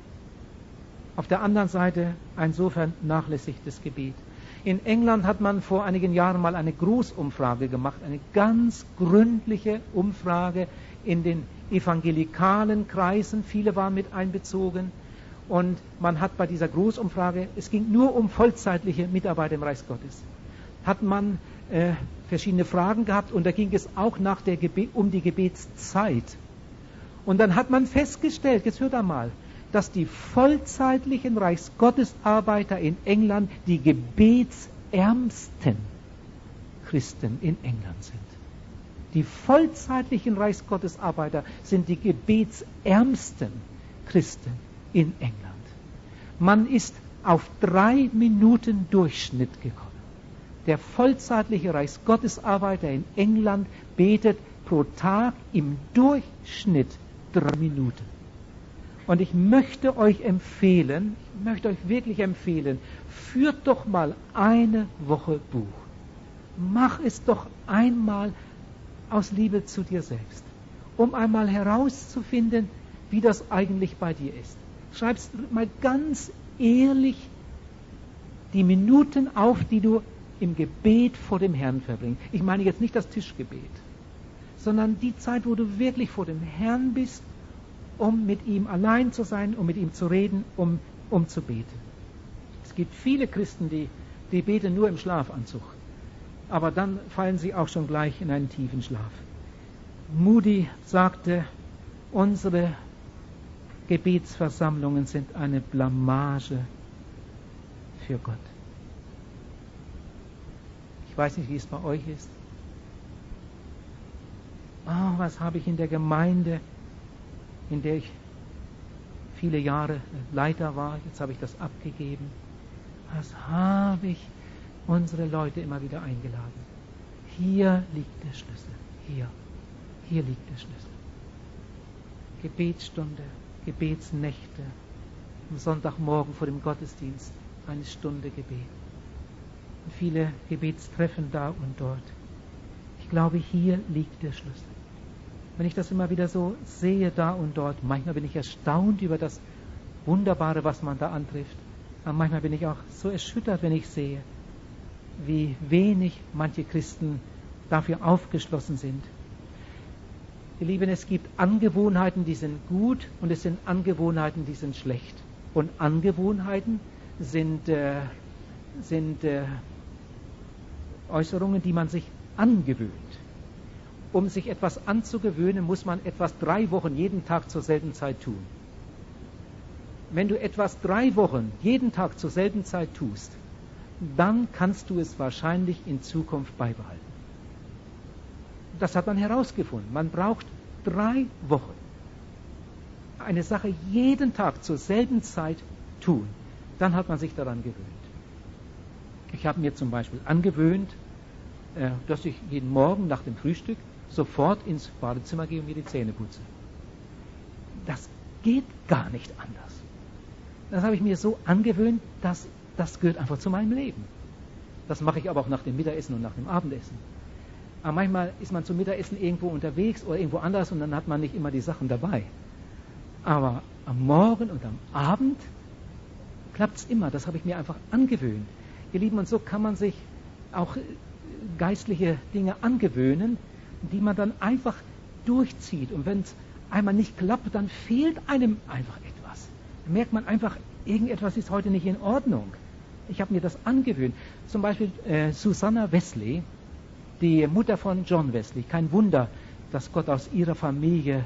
Auf der anderen Seite ein so vernachlässigtes Gebet. In England hat man vor einigen Jahren mal eine Großumfrage gemacht, eine ganz gründliche Umfrage in den evangelikalen Kreisen. Viele waren mit einbezogen. Und man hat bei dieser Großumfrage, es ging nur um vollzeitliche Mitarbeiter im Reich Gottes, hat man verschiedene Fragen gehabt und da ging es auch um die Gebetszeit. Und dann hat man festgestellt, jetzt hört einmal, dass die vollzeitlichen Reichsgottesarbeiter in England die gebetsärmsten Christen in England sind. Die vollzeitlichen Reichsgottesarbeiter sind die gebetsärmsten Christen in England. Man ist auf 3 Minuten Durchschnitt gekommen. Der vollzeitliche Reichsgottesarbeiter in England betet pro Tag im Durchschnitt 3 Minuten. Und ich möchte euch wirklich empfehlen, führt doch mal eine Woche Buch. Mach es doch einmal aus Liebe zu dir selbst, um einmal herauszufinden, wie das eigentlich bei dir ist. Schreibst mal ganz ehrlich die Minuten auf, die du im Gebet vor dem Herrn verbringst. Ich meine jetzt nicht das Tischgebet, sondern die Zeit, wo du wirklich vor dem Herrn bist, um mit ihm allein zu sein, um mit ihm zu reden, um zu beten. Es gibt viele Christen, die beten nur im Schlafanzug. Aber dann fallen sie auch schon gleich in einen tiefen Schlaf. Moody sagte, unsere Gebetsversammlungen sind eine Blamage für Gott. Ich weiß nicht, wie es bei euch ist. Oh, was habe ich in der Gemeinde, in der ich viele Jahre Leiter war, jetzt habe ich das abgegeben. Was habe ich unsere Leute immer wieder eingeladen? Hier liegt der Schlüssel. Hier liegt der Schlüssel. Gebetsstunde, Gebetsnächte, am Sonntagmorgen vor dem Gottesdienst, eine Stunde Gebet. Und viele Gebetstreffen da und dort. Ich glaube, hier liegt der Schlüssel. Wenn ich das immer wieder so sehe, da und dort, manchmal bin ich erstaunt über das Wunderbare, was man da antrifft. Aber manchmal bin ich auch so erschüttert, wenn ich sehe, wie wenig manche Christen dafür aufgeschlossen sind. Ihr Lieben, es gibt Angewohnheiten, die sind gut und es sind Angewohnheiten, die sind schlecht. Und Angewohnheiten sind Äußerungen, die man sich angewöhnt. Um sich etwas anzugewöhnen, muss man etwas 3 Wochen jeden Tag zur selben Zeit tun. Wenn du etwas 3 Wochen jeden Tag zur selben Zeit tust, dann kannst du es wahrscheinlich in Zukunft beibehalten. Das hat man herausgefunden. Man braucht 3 Wochen. Eine Sache jeden Tag zur selben Zeit tun. Dann hat man sich daran gewöhnt. Ich habe mir zum Beispiel angewöhnt, dass ich jeden Morgen nach dem Frühstück sofort ins Badezimmer gehe und mir die Zähne putze. Das geht gar nicht anders. Das habe ich mir so angewöhnt, dass das gehört einfach zu meinem Leben. Das mache ich aber auch nach dem Mittagessen und nach dem Abendessen. Aber manchmal ist man zum Mittagessen irgendwo unterwegs oder irgendwo anders und dann hat man nicht immer die Sachen dabei. Aber am Morgen und am Abend klappt es immer. Das habe ich mir einfach angewöhnt. Ihr Lieben, und so kann man sich auch geistliche Dinge angewöhnen, die man dann einfach durchzieht. Und wenn es einmal nicht klappt, dann fehlt einem einfach etwas. Dann merkt man einfach, irgendetwas ist heute nicht in Ordnung. Ich habe mir das angewöhnt. Zum Beispiel Susanna Wesley, die Mutter von John Wesley. Kein Wunder, dass Gott aus ihrer Familie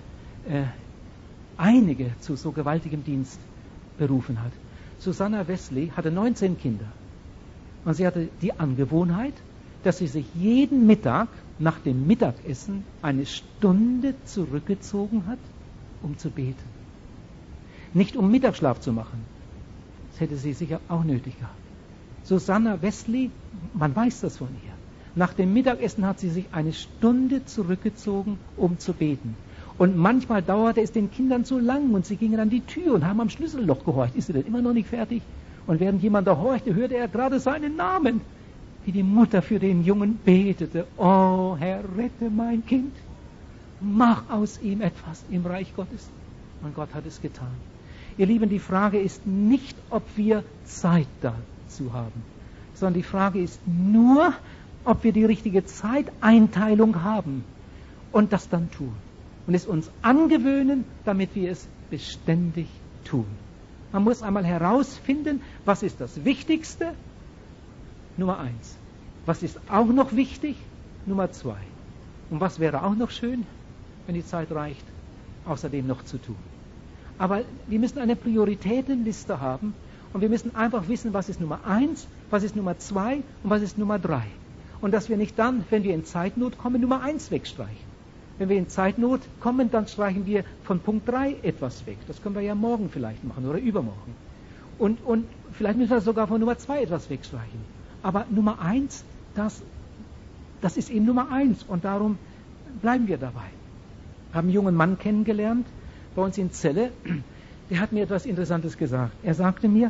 einige zu so gewaltigem Dienst berufen hat. Susanna Wesley hatte 19 Kinder. Und sie hatte die Angewohnheit, dass sie sich jeden Mittag nach dem Mittagessen eine Stunde zurückgezogen hat, um zu beten. Nicht um Mittagsschlaf zu machen. Das hätte sie sicher auch nötig gehabt. Susanna Wesley, man weiß das von ihr. Nach dem Mittagessen hat sie sich eine Stunde zurückgezogen, um zu beten. Und manchmal dauerte es den Kindern zu lang und sie gingen an die Tür und haben am Schlüsselloch gehorcht. Ist sie denn immer noch nicht fertig? Und während jemand da horchte, hörte er gerade seinen Namen, wie die Mutter für den Jungen betete. Oh Herr, rette mein Kind. Mach aus ihm etwas im Reich Gottes. Und Gott hat es getan. Ihr Lieben, die Frage ist nicht, ob wir Zeit dazu haben, sondern die Frage ist nur, ob wir die richtige Zeiteinteilung haben und das dann tun. Und es uns angewöhnen, damit wir es beständig tun. Man muss einmal herausfinden, was ist das Wichtigste? Nummer 1. Was ist auch noch wichtig? Nummer 2. Und was wäre auch noch schön, wenn die Zeit reicht, außerdem noch zu tun? Aber wir müssen eine Prioritätenliste haben und wir müssen einfach wissen, was ist Nummer 1, was ist Nummer 2 und was ist Nummer 3. Und dass wir nicht dann, wenn wir in Zeitnot kommen, Nummer 1 wegstreichen. Wenn wir in Zeitnot kommen, dann streichen wir von Punkt 3 etwas weg. Das können wir ja morgen vielleicht machen oder übermorgen. Und vielleicht müssen wir sogar von Nummer 2 etwas wegstreichen. Aber Nummer 1, das ist eben Nummer 1 und darum bleiben wir dabei. Wir haben einen jungen Mann kennengelernt bei uns in Celle. Der hat mir etwas Interessantes gesagt. Er sagte mir,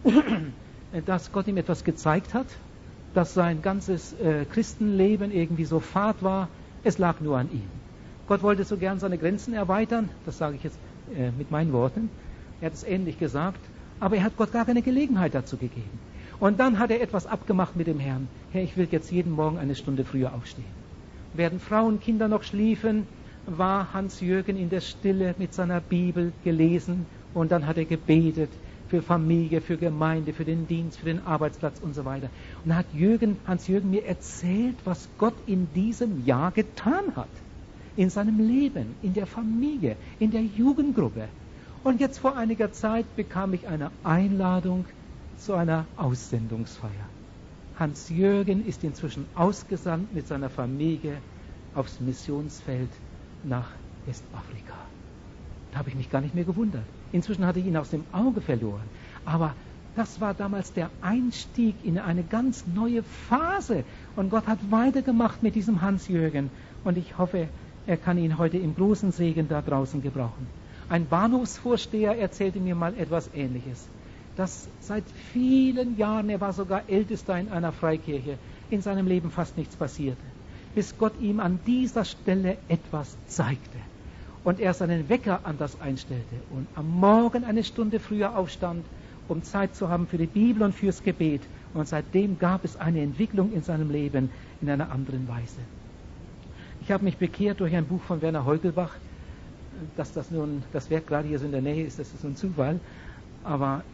dass Gott ihm etwas gezeigt hat, dass sein ganzes Christenleben irgendwie so fad war. Es lag nur an ihm. Gott wollte so gern seine Grenzen erweitern, das sage ich jetzt mit meinen Worten. Er hat es ähnlich gesagt, aber er hat Gott gar keine Gelegenheit dazu gegeben. Und dann hat er etwas abgemacht mit dem Herrn. Herr, ich will jetzt jeden Morgen eine Stunde früher aufstehen. Während Frauen und Kinder noch schliefen, war Hans-Jürgen in der Stille mit seiner Bibel gelesen und dann hat er gebetet für Familie, für Gemeinde, für den Dienst, für den Arbeitsplatz und so weiter. Und dann hat Hans-Jürgen mir erzählt, was Gott in diesem Jahr getan hat. In seinem Leben, in der Familie, in der Jugendgruppe. Und jetzt vor einiger Zeit bekam ich eine Einladung zu einer Aussendungsfeier. Hans-Jürgen ist inzwischen ausgesandt mit seiner Familie aufs Missionsfeld nach Westafrika. Da habe ich mich gar nicht mehr gewundert. Inzwischen hatte ich ihn aus dem Auge verloren. Aber das war damals der Einstieg in eine ganz neue Phase. Und Gott hat weitergemacht mit diesem Hans-Jürgen. Und ich hoffe, er kann ihn heute im großen Segen da draußen gebrauchen. Ein Bahnhofsvorsteher erzählte mir mal etwas Ähnliches. Dass seit vielen Jahren, er war sogar Ältester in einer Freikirche, in seinem Leben fast nichts passierte. Bis Gott ihm an dieser Stelle etwas zeigte. Und er seinen Wecker anders einstellte und am Morgen eine Stunde früher aufstand, um Zeit zu haben für die Bibel und fürs Gebet. Und seitdem gab es eine Entwicklung in seinem Leben in einer anderen Weise. Ich habe mich bekehrt durch ein Buch von Werner Heugelbach. Dass das Werk gerade hier so in der Nähe ist, das ist so ein Zufall. Aber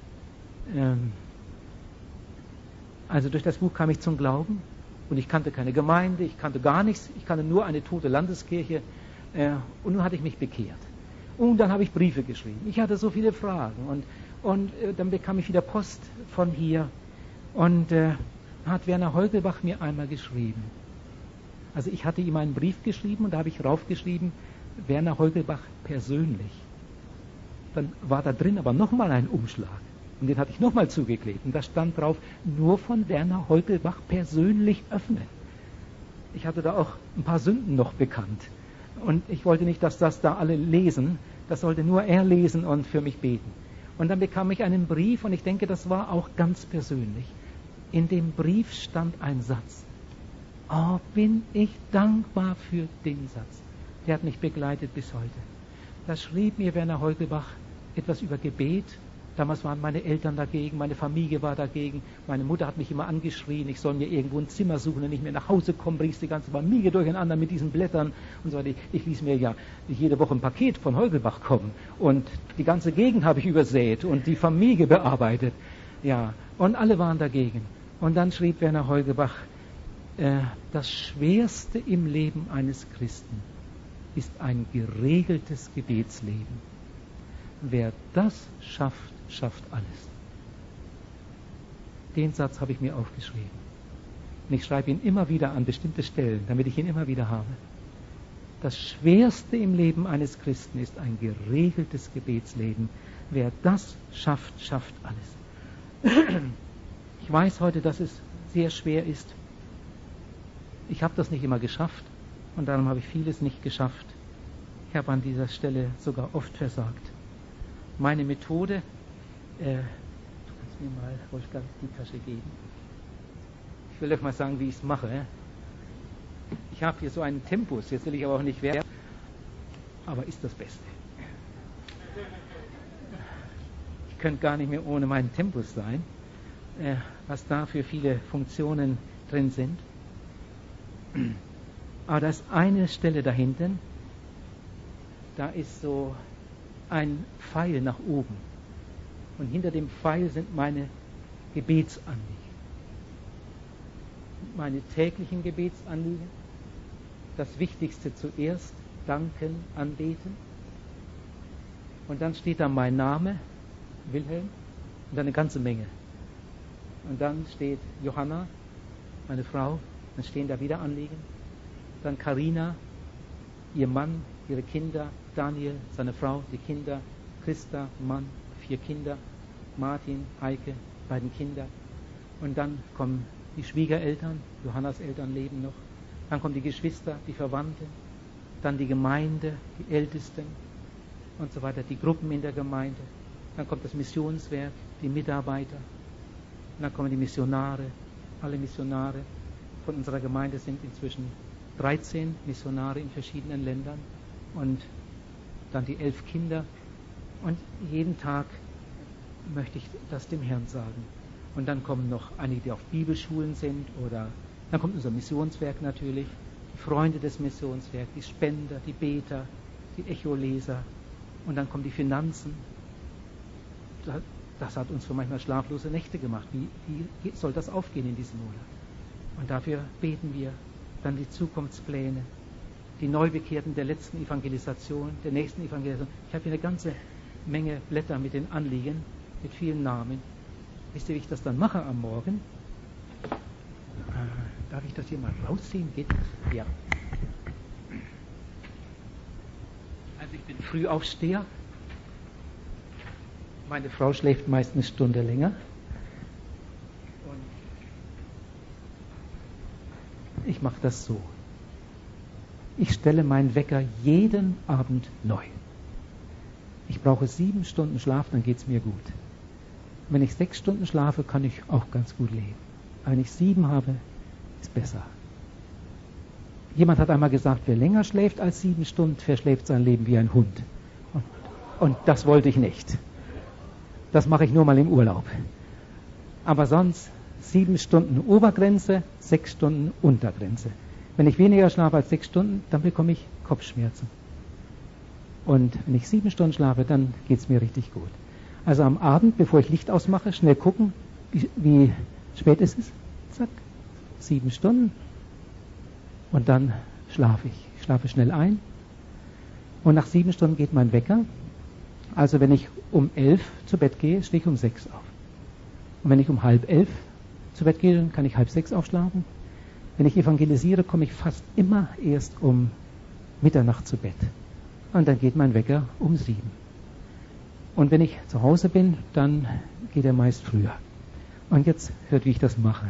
also durch das Buch kam ich zum Glauben und ich kannte keine Gemeinde, ich kannte gar nichts, ich kannte nur eine tote Landeskirche und nun hatte ich mich bekehrt. Und dann habe ich Briefe geschrieben. Ich hatte so viele Fragen und dann bekam ich wieder Post von hier und hat Werner Heugelbach mir einmal geschrieben. Also ich hatte ihm einen Brief geschrieben und da habe ich raufgeschrieben, Werner Heugelbach persönlich. Dann war da drin aber nochmal ein Umschlag. Und den hatte ich nochmal zugeklebt. Und da stand drauf, nur von Werner Heugelbach persönlich öffnen. Ich hatte da auch ein paar Sünden noch bekannt. Und ich wollte nicht, dass das da alle lesen. Das sollte nur er lesen und für mich beten. Und dann bekam ich einen Brief und ich denke, das war auch ganz persönlich. In dem Brief stand ein Satz. Oh, bin ich dankbar für den Satz. Der hat mich begleitet bis heute. Da schrieb mir Werner Heugelbach etwas über Gebet. Damals waren meine Eltern dagegen, meine Familie war dagegen. Meine Mutter hat mich immer angeschrien, ich soll mir irgendwo ein Zimmer suchen und nicht mehr nach Hause kommen, brichst die ganze Familie durcheinander mit diesen Blättern und so weiter. Ich ließ mir ja jede Woche ein Paket von Heugelbach kommen und die ganze Gegend habe ich übersät und die Familie bearbeitet. Ja, und alle waren dagegen. Und dann schrieb Werner Heugelbach, das Schwerste im Leben eines Christen ist ein geregeltes Gebetsleben. Wer das schafft, schafft alles. Den Satz habe ich mir aufgeschrieben. Und ich schreibe ihn immer wieder an bestimmte Stellen, damit ich ihn immer wieder habe. Das Schwerste im Leben eines Christen ist ein geregeltes Gebetsleben. Wer das schafft, schafft alles. Ich weiß heute, dass es sehr schwer ist. Ich habe das nicht immer geschafft und darum habe ich vieles nicht geschafft. Ich habe an dieser Stelle sogar oft versagt. Meine Methode, du kannst mir mal, Wolfgang, die Tasche geben. Ich will euch mal sagen, wie ich es mache. Ich habe hier so einen Tempus, jetzt will ich aber auch nicht werben, aber ist das Beste. Ich könnte gar nicht mehr ohne meinen Tempus sein, was da für viele Funktionen drin sind. Aber da ist eine Stelle da hinten, da ist so ein Pfeil nach oben. Und hinter dem Pfeil sind meine Gebetsanliegen. Meine täglichen Gebetsanliegen. Das Wichtigste zuerst, danken, anbeten. Und dann steht da mein Name, Wilhelm, und dann eine ganze Menge. Und dann steht Johanna, meine Frau, dann stehen da wieder Anliegen. Dann Carina, ihr Mann, ihre Kinder, Daniel, seine Frau, die Kinder, Christa, Mann, 4 Kinder, Martin, Heike, beiden Kinder. Und dann kommen die Schwiegereltern, Johannas Eltern leben noch. Dann kommen die Geschwister, die Verwandten, dann die Gemeinde, die Ältesten und so weiter, die Gruppen in der Gemeinde. Dann kommt das Missionswerk, die Mitarbeiter. Und dann kommen die Missionare, alle Missionare. Von unserer Gemeinde sind inzwischen 13 Missionare in verschiedenen Ländern und dann die 11 Kinder. Und jeden Tag möchte ich das dem Herrn sagen. Und dann kommen noch einige, die auf Bibelschulen sind, oder dann kommt unser Missionswerk natürlich, die Freunde des Missionswerks, die Spender, die Beter, die Echoleser, und dann kommen die Finanzen. Das hat uns für manchmal schlaflose Nächte gemacht. Wie soll das aufgehen in diesem Monat? Und dafür beten wir. Dann die Zukunftspläne, die Neubekehrten der letzten Evangelisation, der nächsten Evangelisation. Ich habe hier eine ganze Menge Blätter mit den Anliegen, mit vielen Namen. Wisst ihr, wie ich das dann mache am Morgen? Darf ich das hier mal rausziehen? Geht das? Ja. Also ich bin Frühaufsteher. Meine Frau schläft meist eine Stunde länger. Ich mache das so. Ich stelle meinen Wecker jeden Abend neu. Ich brauche 7 Stunden Schlaf, dann geht es mir gut. Wenn ich 6 Stunden schlafe, kann ich auch ganz gut leben. Aber wenn ich 7 habe, ist besser. Jemand hat einmal gesagt, wer länger schläft als 7 Stunden, verschläft sein Leben wie ein Hund. Und das wollte ich nicht. Das mache ich nur mal im Urlaub. Aber sonst 7 Stunden Obergrenze, 6 Stunden Untergrenze. Wenn ich weniger schlafe als 6 Stunden, dann bekomme ich Kopfschmerzen. Und wenn ich 7 Stunden schlafe, dann geht es mir richtig gut. Also am Abend, bevor ich Licht ausmache, schnell gucken, wie spät ist es? Zack, 7 Stunden. Und dann schlafe ich. Ich schlafe schnell ein. Und nach 7 Stunden geht mein Wecker. Also wenn ich um 11 zu Bett gehe, stehe ich um 6 auf. Und wenn ich um 10:30 zu Bett gehe, dann kann ich 5:30 aufschlafen. Wenn ich evangelisiere, komme ich fast immer erst um Mitternacht zu Bett. Und dann geht mein Wecker um 7. Und wenn ich zu Hause bin, dann geht er meist früher. Und jetzt hört, wie ich das mache.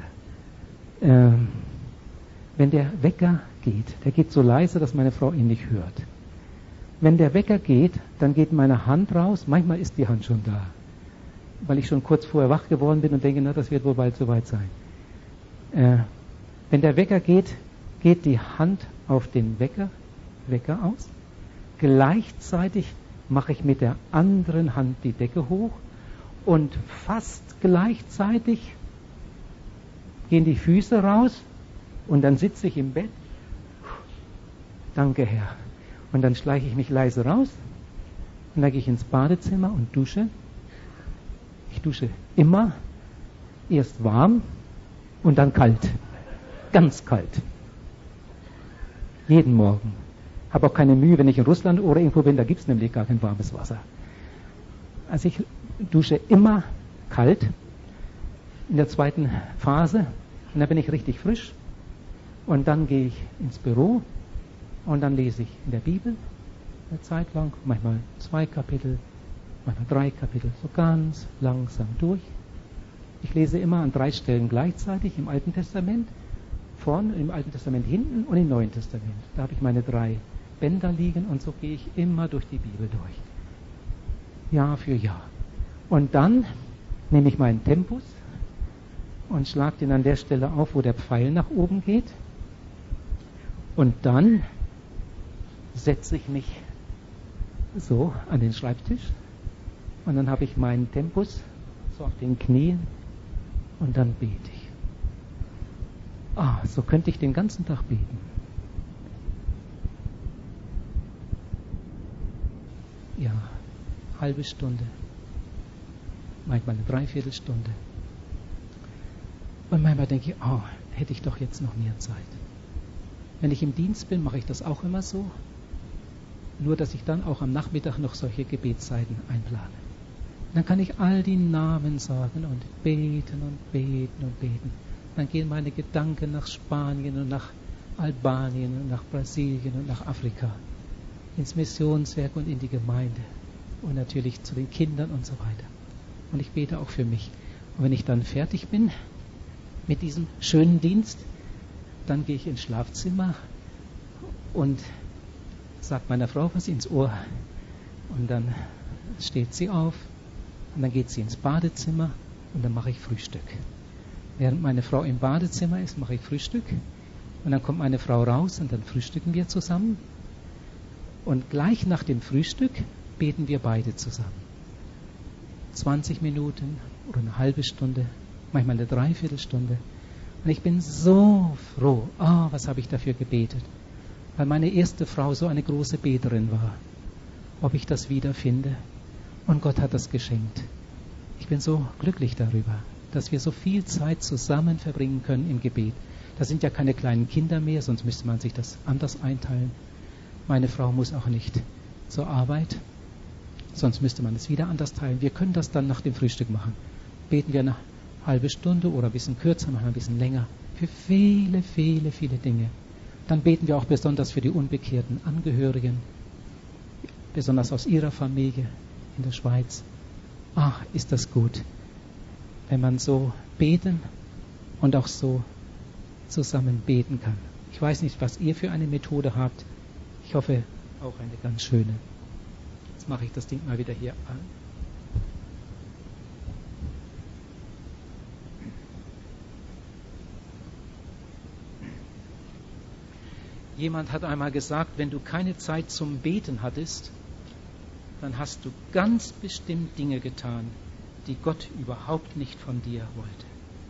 Wenn der Wecker geht, der geht so leise, dass meine Frau ihn nicht hört. Wenn der Wecker geht, dann geht meine Hand raus. Manchmal ist die Hand schon da, weil ich schon kurz vorher wach geworden bin und denke, na, das wird wohl bald soweit sein. Wenn der Wecker geht, geht die Hand auf den Wecker aus. Gleichzeitig mache ich mit der anderen Hand die Decke hoch und fast gleichzeitig gehen die Füße raus und dann sitze ich im Bett. Danke, Herr. Und dann schleiche ich mich leise raus und dann gehe ich ins Badezimmer und dusche. Ich dusche immer erst warm und dann kalt. Ganz kalt. Jeden Morgen. Habe auch keine Mühe, wenn ich in Russland oder irgendwo bin, da gibt es nämlich gar kein warmes Wasser. Also ich dusche immer kalt in der zweiten Phase und dann bin ich richtig frisch und dann gehe ich ins Büro und dann lese ich in der Bibel eine Zeit lang, manchmal 2 Kapitel, manchmal 3 Kapitel, so ganz langsam durch. Ich lese immer an 3 Stellen gleichzeitig im Alten Testament, vorne im Alten Testament hinten und im Neuen Testament. Da habe ich meine 3 Bänder liegen und so gehe ich immer durch die Bibel durch. Jahr für Jahr. Und dann nehme ich meinen Tempus und schlage den an der Stelle auf, wo der Pfeil nach oben geht. Und dann setze ich mich so an den Schreibtisch und dann habe ich meinen Tempus so auf den Knien und dann bete ich. So könnte ich den ganzen Tag beten. Ja, halbe Stunde, manchmal eine Dreiviertelstunde. Und manchmal denke ich, hätte ich doch jetzt noch mehr Zeit. Wenn ich im Dienst bin, mache ich das auch immer so. Nur, dass ich dann auch am Nachmittag noch solche Gebetszeiten einplane. Dann kann ich all die Namen sagen und beten und beten und beten. Dann gehen meine Gedanken nach Spanien und nach Albanien und nach Brasilien und nach Afrika. Ins Missionswerk und in die Gemeinde. Und natürlich zu den Kindern und so weiter. Und ich bete auch für mich. Und wenn ich dann fertig bin mit diesem schönen Dienst, dann gehe ich ins Schlafzimmer und sage meiner Frau was ins Ohr. Und dann steht sie auf und dann geht sie ins Badezimmer und dann mache ich Frühstück. Während meine Frau im Badezimmer ist, mache ich Frühstück. Und dann kommt meine Frau raus und dann frühstücken wir zusammen. Und gleich nach dem Frühstück beten wir beide zusammen. 20 Minuten oder eine halbe Stunde, manchmal eine Dreiviertelstunde. Und ich bin so froh. Was habe ich dafür gebetet? Weil meine erste Frau so eine große Beterin war. Ob ich das wiederfinde. Und Gott hat das geschenkt. Ich bin so glücklich darüber, dass wir so viel Zeit zusammen verbringen können im Gebet. Das sind ja keine kleinen Kinder mehr, sonst müsste man sich das anders einteilen. Meine Frau muss auch nicht zur Arbeit, sonst müsste man es wieder anders teilen. Wir können das dann nach dem Frühstück machen. Beten wir eine halbe Stunde oder ein bisschen kürzer, manchmal ein bisschen länger. Für viele, viele, viele Dinge. Dann beten wir auch besonders für die unbekehrten Angehörigen, besonders aus ihrer Familie in der Schweiz. Ist das gut, wenn man so beten und auch so zusammen beten kann. Ich weiß nicht, was ihr für eine Methode habt. Ich hoffe, auch eine ganz schöne. Jetzt mache ich das Ding mal wieder hier an. Jemand hat einmal gesagt, wenn du keine Zeit zum Beten hattest, dann hast du ganz bestimmt Dinge getan, die Gott überhaupt nicht von dir wollte.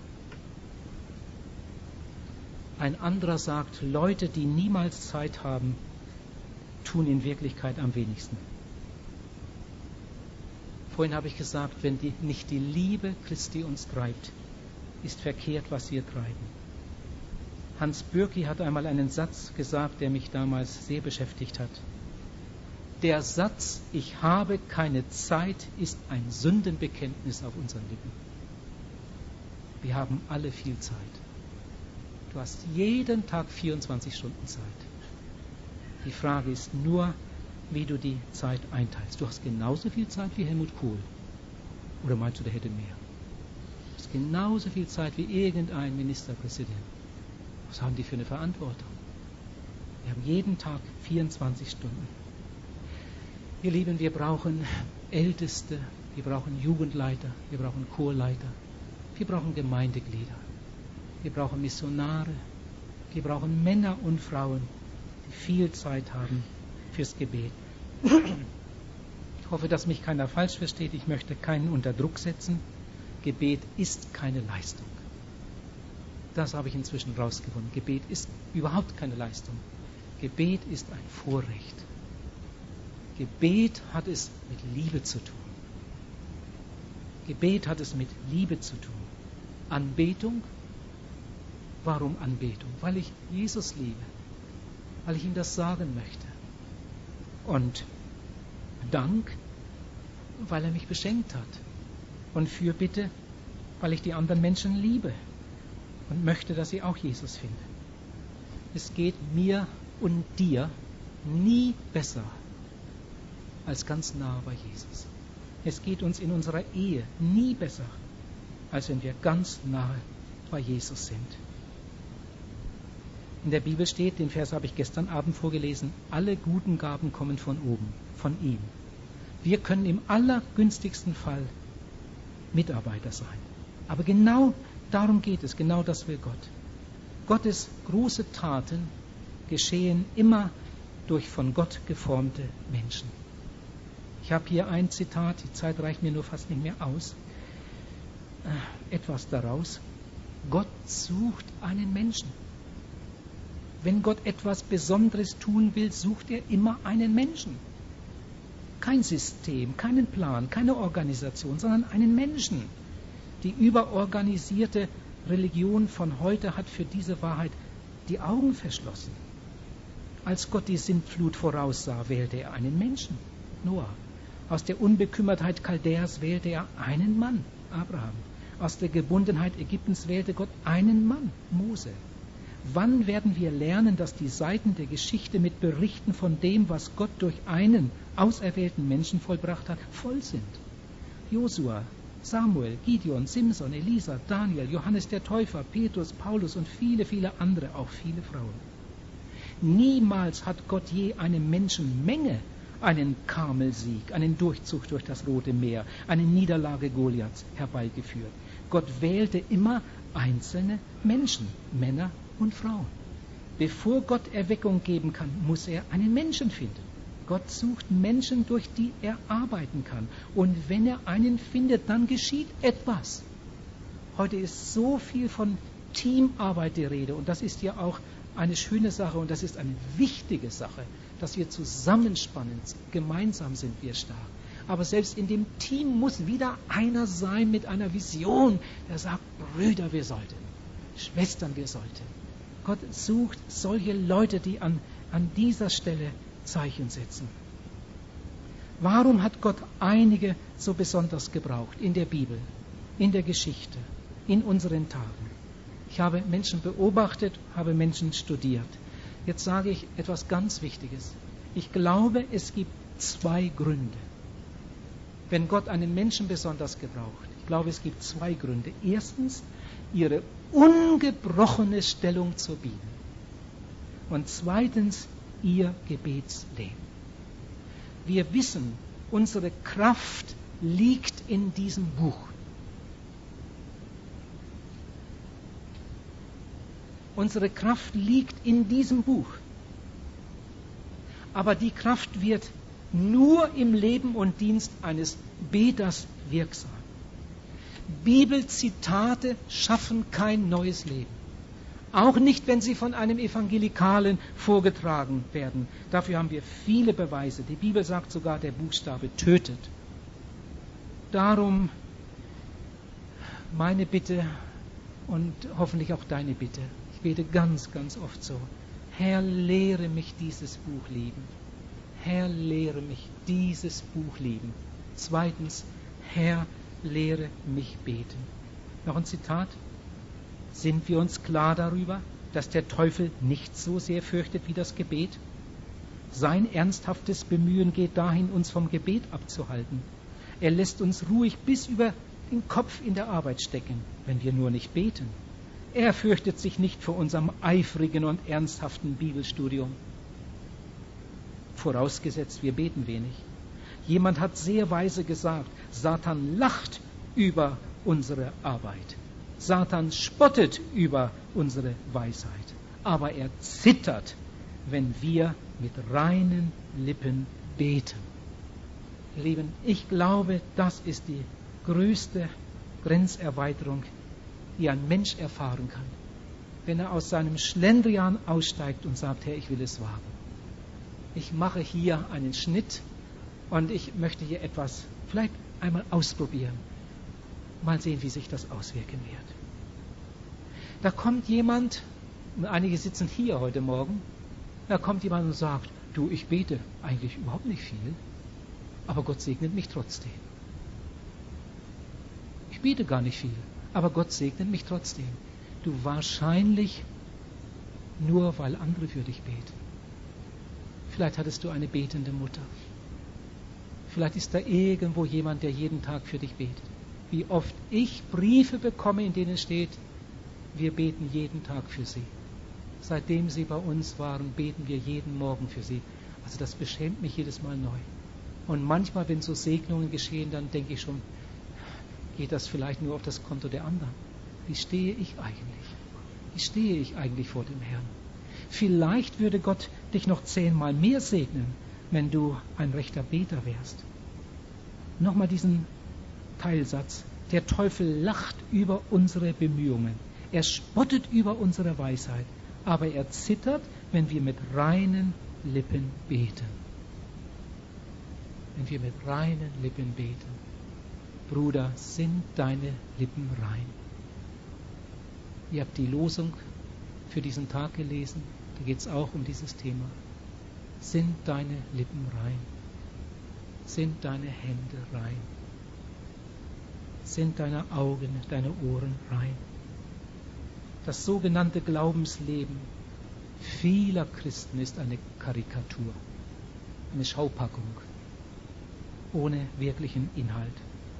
Ein anderer sagt, Leute, die niemals Zeit haben, tun in Wirklichkeit am wenigsten. Vorhin habe ich gesagt, wenn nicht die Liebe Christi uns treibt, ist verkehrt, was wir treiben. Hans Bürki hat einmal einen Satz gesagt, der mich damals sehr beschäftigt hat. Der Satz, ich habe keine Zeit, ist ein Sündenbekenntnis auf unseren Lippen. Wir haben alle viel Zeit. Du hast jeden Tag 24 Stunden Zeit. Die Frage ist nur, wie du die Zeit einteilst. Du hast genauso viel Zeit wie Helmut Kohl. Oder meinst du, der hätte mehr? Du hast genauso viel Zeit wie irgendein Ministerpräsident. Was haben die für eine Verantwortung? Wir haben jeden Tag 24 Stunden. Ihr Lieben, wir brauchen Älteste, wir brauchen Jugendleiter, wir brauchen Chorleiter, wir brauchen Gemeindeglieder, wir brauchen Missionare, wir brauchen Männer und Frauen, die viel Zeit haben fürs Gebet. Ich hoffe, dass mich keiner falsch versteht. Ich möchte keinen unter Druck setzen. Gebet ist keine Leistung. Das habe ich inzwischen rausgefunden. Gebet ist überhaupt keine Leistung. Gebet ist ein Vorrecht. Gebet hat es mit Liebe zu tun. Gebet hat es mit Liebe zu tun. Anbetung. Warum Anbetung? Weil ich Jesus liebe. Weil ich ihm das sagen möchte. Und Dank, weil er mich beschenkt hat. Und Fürbitte, weil ich die anderen Menschen liebe und möchte, dass sie auch Jesus finden. Es geht mir und dir nie besser als ganz nah bei Jesus. Es geht uns in unserer Ehe nie besser, als wenn wir ganz nahe bei Jesus sind. In der Bibel steht, den Vers habe ich gestern Abend vorgelesen, alle guten Gaben kommen von oben, von ihm. Wir können im allergünstigsten Fall Mitarbeiter sein. Aber genau darum geht es, genau das will Gott. Gottes große Taten geschehen immer durch von Gott geformte Menschen. Ich habe hier ein Zitat, die Zeit reicht mir nur fast nicht mehr aus. Etwas daraus. Gott sucht einen Menschen. Wenn Gott etwas Besonderes tun will, sucht er immer einen Menschen. Kein System, keinen Plan, keine Organisation, sondern einen Menschen. Die überorganisierte Religion von heute hat für diese Wahrheit die Augen verschlossen. Als Gott die Sintflut voraussah, wählte er einen Menschen, Noah. Aus der Unbekümmertheit Chaldäas wählte er einen Mann, Abraham. Aus der Gebundenheit Ägyptens wählte Gott einen Mann, Mose. Wann werden wir lernen, dass die Seiten der Geschichte mit Berichten von dem, was Gott durch einen auserwählten Menschen vollbracht hat, voll sind? Josua, Samuel, Gideon, Simson, Elisa, Daniel, Johannes der Täufer, Petrus, Paulus und viele, viele andere, auch viele Frauen. Niemals hat Gott je eine Menschenmenge einen Karmelsieg, einen Durchzug durch das Rote Meer, eine Niederlage Goliaths herbeigeführt. Gott wählte immer einzelne Menschen, Männer und Frauen. Bevor Gott Erweckung geben kann, muss er einen Menschen finden. Gott sucht Menschen, durch die er arbeiten kann. Und wenn er einen findet, dann geschieht etwas. Heute ist so viel von Teamarbeit die Rede. Und das ist ja auch eine schöne Sache und das ist eine wichtige Sache, dass wir zusammenspannen. Gemeinsam sind wir stark. Aber selbst in dem Team muss wieder einer sein mit einer Vision, der sagt, Brüder, wir sollten. Schwestern, wir sollten. Gott sucht solche Leute, die an dieser Stelle Zeichen setzen. Warum hat Gott einige so besonders gebraucht in der Bibel, in der Geschichte, in unseren Tagen? Ich habe Menschen beobachtet, habe Menschen studiert. Jetzt sage ich etwas ganz Wichtiges. Ich glaube, es gibt zwei Gründe, wenn Gott einen Menschen besonders gebraucht. Ich glaube, es gibt zwei Gründe. Erstens, ihre ungebrochene Stellung zur Bibel. Und zweitens, ihr Gebetsleben. Wir wissen, unsere Kraft liegt in diesem Buch. Unsere Kraft liegt in diesem Buch. Aber die Kraft wird nur im Leben und Dienst eines Beters wirksam. Bibelzitate schaffen kein neues Leben. Auch nicht, wenn sie von einem Evangelikalen vorgetragen werden. Dafür haben wir viele Beweise. Die Bibel sagt sogar, der Buchstabe tötet. Darum meine Bitte und hoffentlich auch deine Bitte. Ich bete ganz, ganz oft so. Herr, lehre mich dieses Buch lieben. Herr, lehre mich dieses Buch lieben. Zweitens, Herr, lehre mich beten. Noch ein Zitat. Sind wir uns klar darüber, dass der Teufel nicht so sehr fürchtet wie das Gebet? Sein ernsthaftes Bemühen geht dahin, uns vom Gebet abzuhalten. Er lässt uns ruhig bis über den Kopf in der Arbeit stecken, wenn wir nur nicht beten. Er fürchtet sich nicht vor unserem eifrigen und ernsthaften Bibelstudium. Vorausgesetzt, wir beten wenig. Jemand hat sehr weise gesagt, Satan lacht über unsere Arbeit. Satan spottet über unsere Weisheit. Aber er zittert, wenn wir mit reinen Lippen beten. Lieben, ich glaube, das ist die größte Grenzerweiterung, die ein Mensch erfahren kann, wenn er aus seinem Schlendrian aussteigt und sagt, Herr, ich will es wagen. Ich mache hier einen Schnitt und ich möchte hier etwas vielleicht einmal ausprobieren. Mal sehen, wie sich das auswirken wird. Da kommt jemand, und einige sitzen hier heute Morgen, da kommt jemand und sagt, du, ich bete eigentlich überhaupt nicht viel, aber Gott segnet mich trotzdem. Ich bete gar nicht viel, aber Gott segnet mich trotzdem. Du, wahrscheinlich nur, weil andere für dich beten. Vielleicht hattest du eine betende Mutter. Vielleicht ist da irgendwo jemand, der jeden Tag für dich betet. Wie oft ich Briefe bekomme, in denen steht, wir beten jeden Tag für sie. Seitdem sie bei uns waren, beten wir jeden Morgen für sie. Also das beschämt mich jedes Mal neu. Und manchmal, wenn so Segnungen geschehen, dann denke ich schon, geht das vielleicht nur auf das Konto der anderen? Wie stehe ich eigentlich? Wie stehe ich eigentlich vor dem Herrn? Vielleicht würde Gott dich noch 10-mal mehr segnen, wenn du ein rechter Beter wärst. Nochmal diesen Teilsatz. Der Teufel lacht über unsere Bemühungen. Er spottet über unsere Weisheit. Aber er zittert, wenn wir mit reinen Lippen beten. Wenn wir mit reinen Lippen beten. Bruder, sind deine Lippen rein? Ihr habt die Losung für diesen Tag gelesen. Da geht es auch um dieses Thema. Sind deine Lippen rein? Sind deine Hände rein? Sind deine Augen, deine Ohren rein? Das sogenannte Glaubensleben vieler Christen ist eine Karikatur, eine Schaupackung ohne wirklichen Inhalt.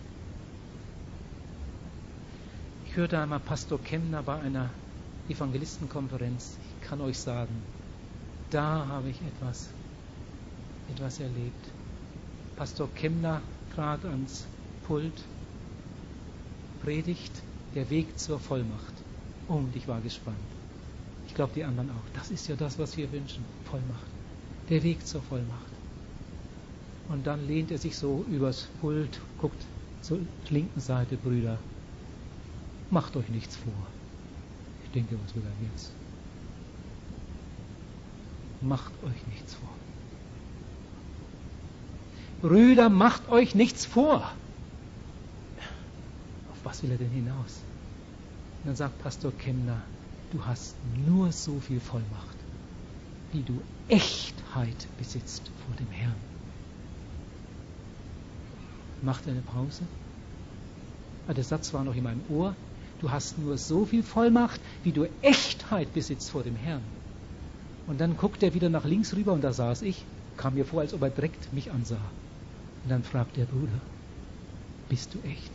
Ich hörte einmal Pastor Kemner bei einer Evangelistenkonferenz. Ich kann euch sagen, da habe ich etwas erlebt. Pastor Kemner trat ans Pult, predigt, der Weg zur Vollmacht. Und ich war gespannt. Ich glaube, die anderen auch. Das ist ja das, was wir wünschen. Vollmacht. Der Weg zur Vollmacht. Und dann lehnt er sich so übers Pult, guckt zur linken Seite, Brüder. Macht euch nichts vor. Ich denke, was will er jetzt? Macht euch nichts vor. Brüder, macht euch nichts vor. Auf was will er denn hinaus? Und dann sagt Pastor Kemner, du hast nur so viel Vollmacht, wie du Echtheit besitzt vor dem Herrn. Macht eine Pause. Der Satz war noch in meinem Ohr. Du hast nur so viel Vollmacht, wie du Echtheit besitzt vor dem Herrn. Und dann guckt er wieder nach links rüber und da saß ich, kam mir vor, als ob er direkt mich ansah. Und dann fragt der Bruder, bist du echt?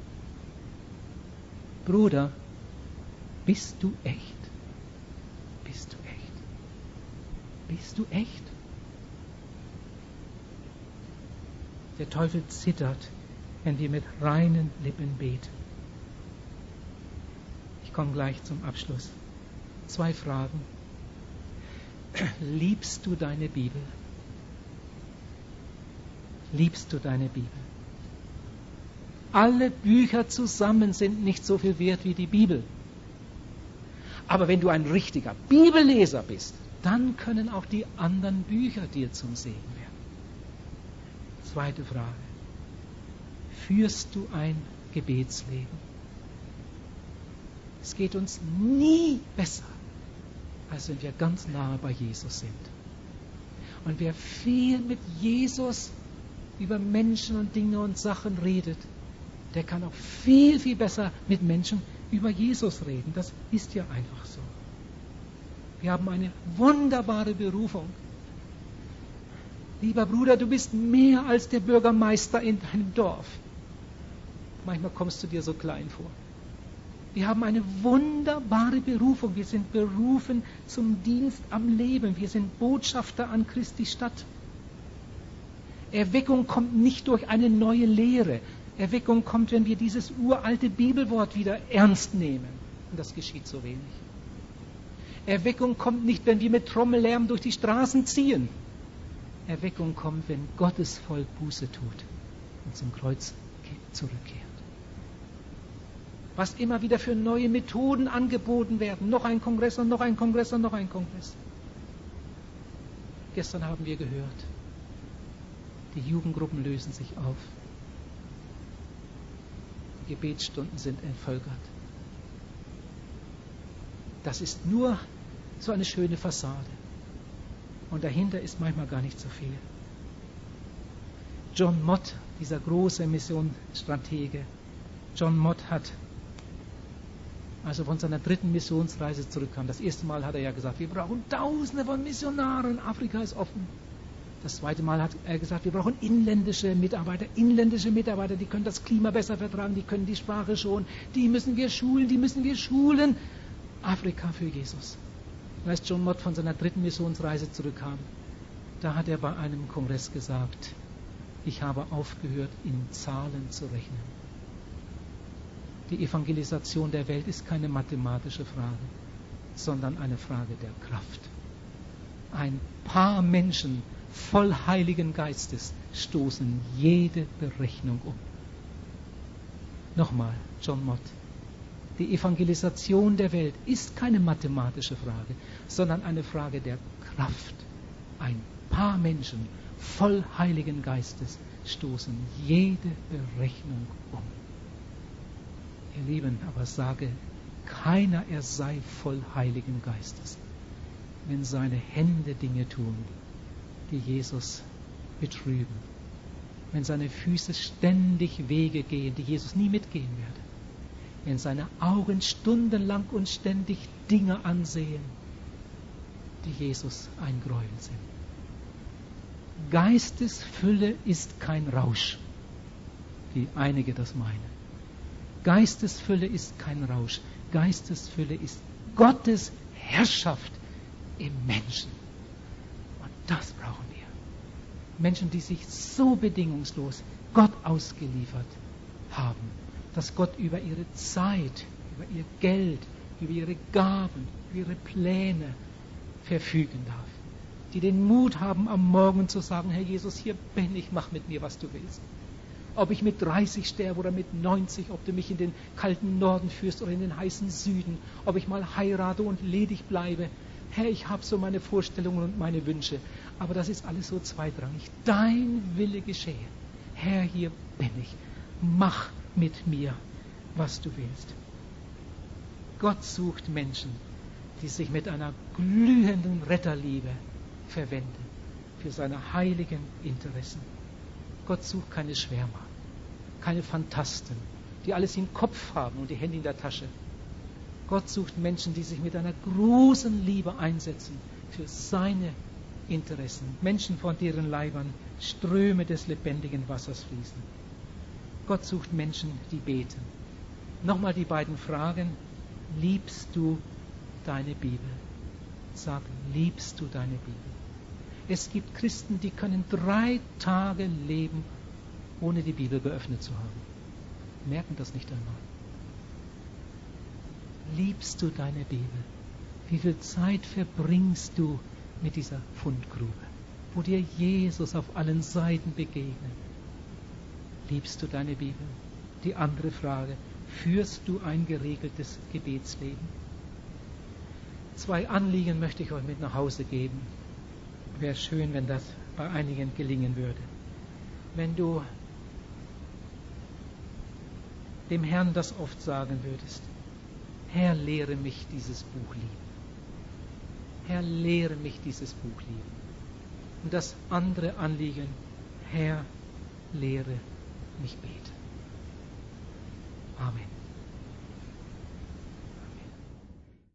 Bruder, bist du echt? Bist du echt? Bist du echt? Der Teufel zittert, wenn wir mit reinen Lippen beten. Ich komme gleich zum Abschluss. 2 Fragen. Liebst du deine Bibel? Liebst du deine Bibel? Alle Bücher zusammen sind nicht so viel wert wie die Bibel. Aber wenn du ein richtiger Bibelleser bist, dann können auch die anderen Bücher dir zum Segen werden. 2. Frage. führst du ein Gebetsleben? Es geht uns nie besser, als wenn wir ganz nahe bei Jesus sind. Und wer viel mit Jesus über Menschen und Dinge und Sachen redet, der kann auch viel, viel besser mit Menschen über Jesus reden. Das ist ja einfach so. Wir haben eine wunderbare Berufung. Lieber Bruder, du bist mehr als der Bürgermeister in deinem Dorf. Manchmal kommst du dir so klein vor. Wir haben eine wunderbare Berufung. Wir sind berufen zum Dienst am Leben. Wir sind Botschafter an Christi Stadt. Erweckung kommt nicht durch eine neue Lehre. Erweckung kommt, wenn wir dieses uralte Bibelwort wieder ernst nehmen. Und das geschieht so wenig. Erweckung kommt nicht, wenn wir mit Trommellärm durch die Straßen ziehen. Erweckung kommt, wenn Gottes Volk Buße tut und zum Kreuz zurückkehrt. Was immer wieder für neue Methoden angeboten werden. Noch ein Kongress und noch ein Kongress und noch ein Kongress. Gestern haben wir gehört, die Jugendgruppen lösen sich auf. Die Gebetsstunden sind entvölkert. Das ist nur so eine schöne Fassade. Und dahinter ist manchmal gar nicht so viel. John Mott, dieser große Missionsstratege, John Mott hat, als er von seiner 3. Missionsreise zurückkam, das erste Mal hat er ja gesagt, wir brauchen Tausende von Missionaren, Afrika ist offen. Das zweite Mal hat er gesagt, wir brauchen inländische Mitarbeiter, die können das Klima besser vertragen, die können die Sprache schonen, die müssen wir schulen. Afrika für Jesus. Als John Mott von seiner 3. Missionsreise zurückkam, da hat er bei einem Kongress gesagt, ich habe aufgehört, in Zahlen zu rechnen. Die Evangelisation der Welt ist keine mathematische Frage, sondern eine Frage der Kraft. Ein paar Menschen voll Heiligen Geistes stoßen jede Berechnung um. Nochmal, John Mott. Die Evangelisation der Welt ist keine mathematische Frage, sondern eine Frage der Kraft. Ein paar Menschen voll Heiligen Geistes stoßen jede Berechnung um. Ihr Lieben, aber sage keiner, er sei voll Heiligen Geistes, wenn seine Hände Dinge tun, die Jesus betrüben, wenn seine Füße ständig Wege gehen, die Jesus nie mitgehen werde, wenn seine Augen stundenlang und ständig Dinge ansehen, die Jesus ein Gräuel sind. Geistesfülle ist kein Rausch, wie einige das meinen. Geistesfülle ist kein Rausch. Geistesfülle ist Gottes Herrschaft im Menschen. Und das brauchen wir. Menschen, die sich so bedingungslos Gott ausgeliefert haben, dass Gott über ihre Zeit, über ihr Geld, über ihre Gaben, über ihre Pläne verfügen darf. Die den Mut haben, am Morgen zu sagen, Herr Jesus, hier bin ich, mach mit mir, was du willst. Ob ich mit 30 sterbe oder mit 90, ob du mich in den kalten Norden führst oder in den heißen Süden, ob ich mal heirate und ledig bleibe. Herr, ich habe so meine Vorstellungen und meine Wünsche, aber das ist alles so zweitrangig. Dein Wille geschehe. Herr, hier bin ich. Mach mit mir, was du willst. Gott sucht Menschen, die sich mit einer glühenden Retterliebe verwenden für seine heiligen Interessen. Gott sucht keine Schwärmer, keine Phantasten, die alles im Kopf haben und die Hände in der Tasche. Gott sucht Menschen, die sich mit einer großen Liebe einsetzen für seine Interessen. Menschen, von deren Leibern Ströme des lebendigen Wassers fließen. Gott sucht Menschen, die beten. Nochmal die beiden Fragen. Liebst du deine Bibel? Sag, liebst du deine Bibel? Es gibt Christen, die können 3 Tage leben, ohne die Bibel geöffnet zu haben. Merken das nicht einmal. Liebst du deine Bibel? Wie viel Zeit verbringst du mit dieser Fundgrube, wo dir Jesus auf allen Seiten begegnet? Liebst du deine Bibel? Die andere Frage, führst du ein geregeltes Gebetsleben? 2 Anliegen möchte ich euch mit nach Hause geben. Wäre schön, wenn das bei einigen gelingen würde. Wenn du dem Herrn das oft sagen würdest. Herr, lehre mich dieses Buch lieben. Herr, lehre mich dieses Buch lieben. Und das andere Anliegen, Herr, lehre mich beten. Amen.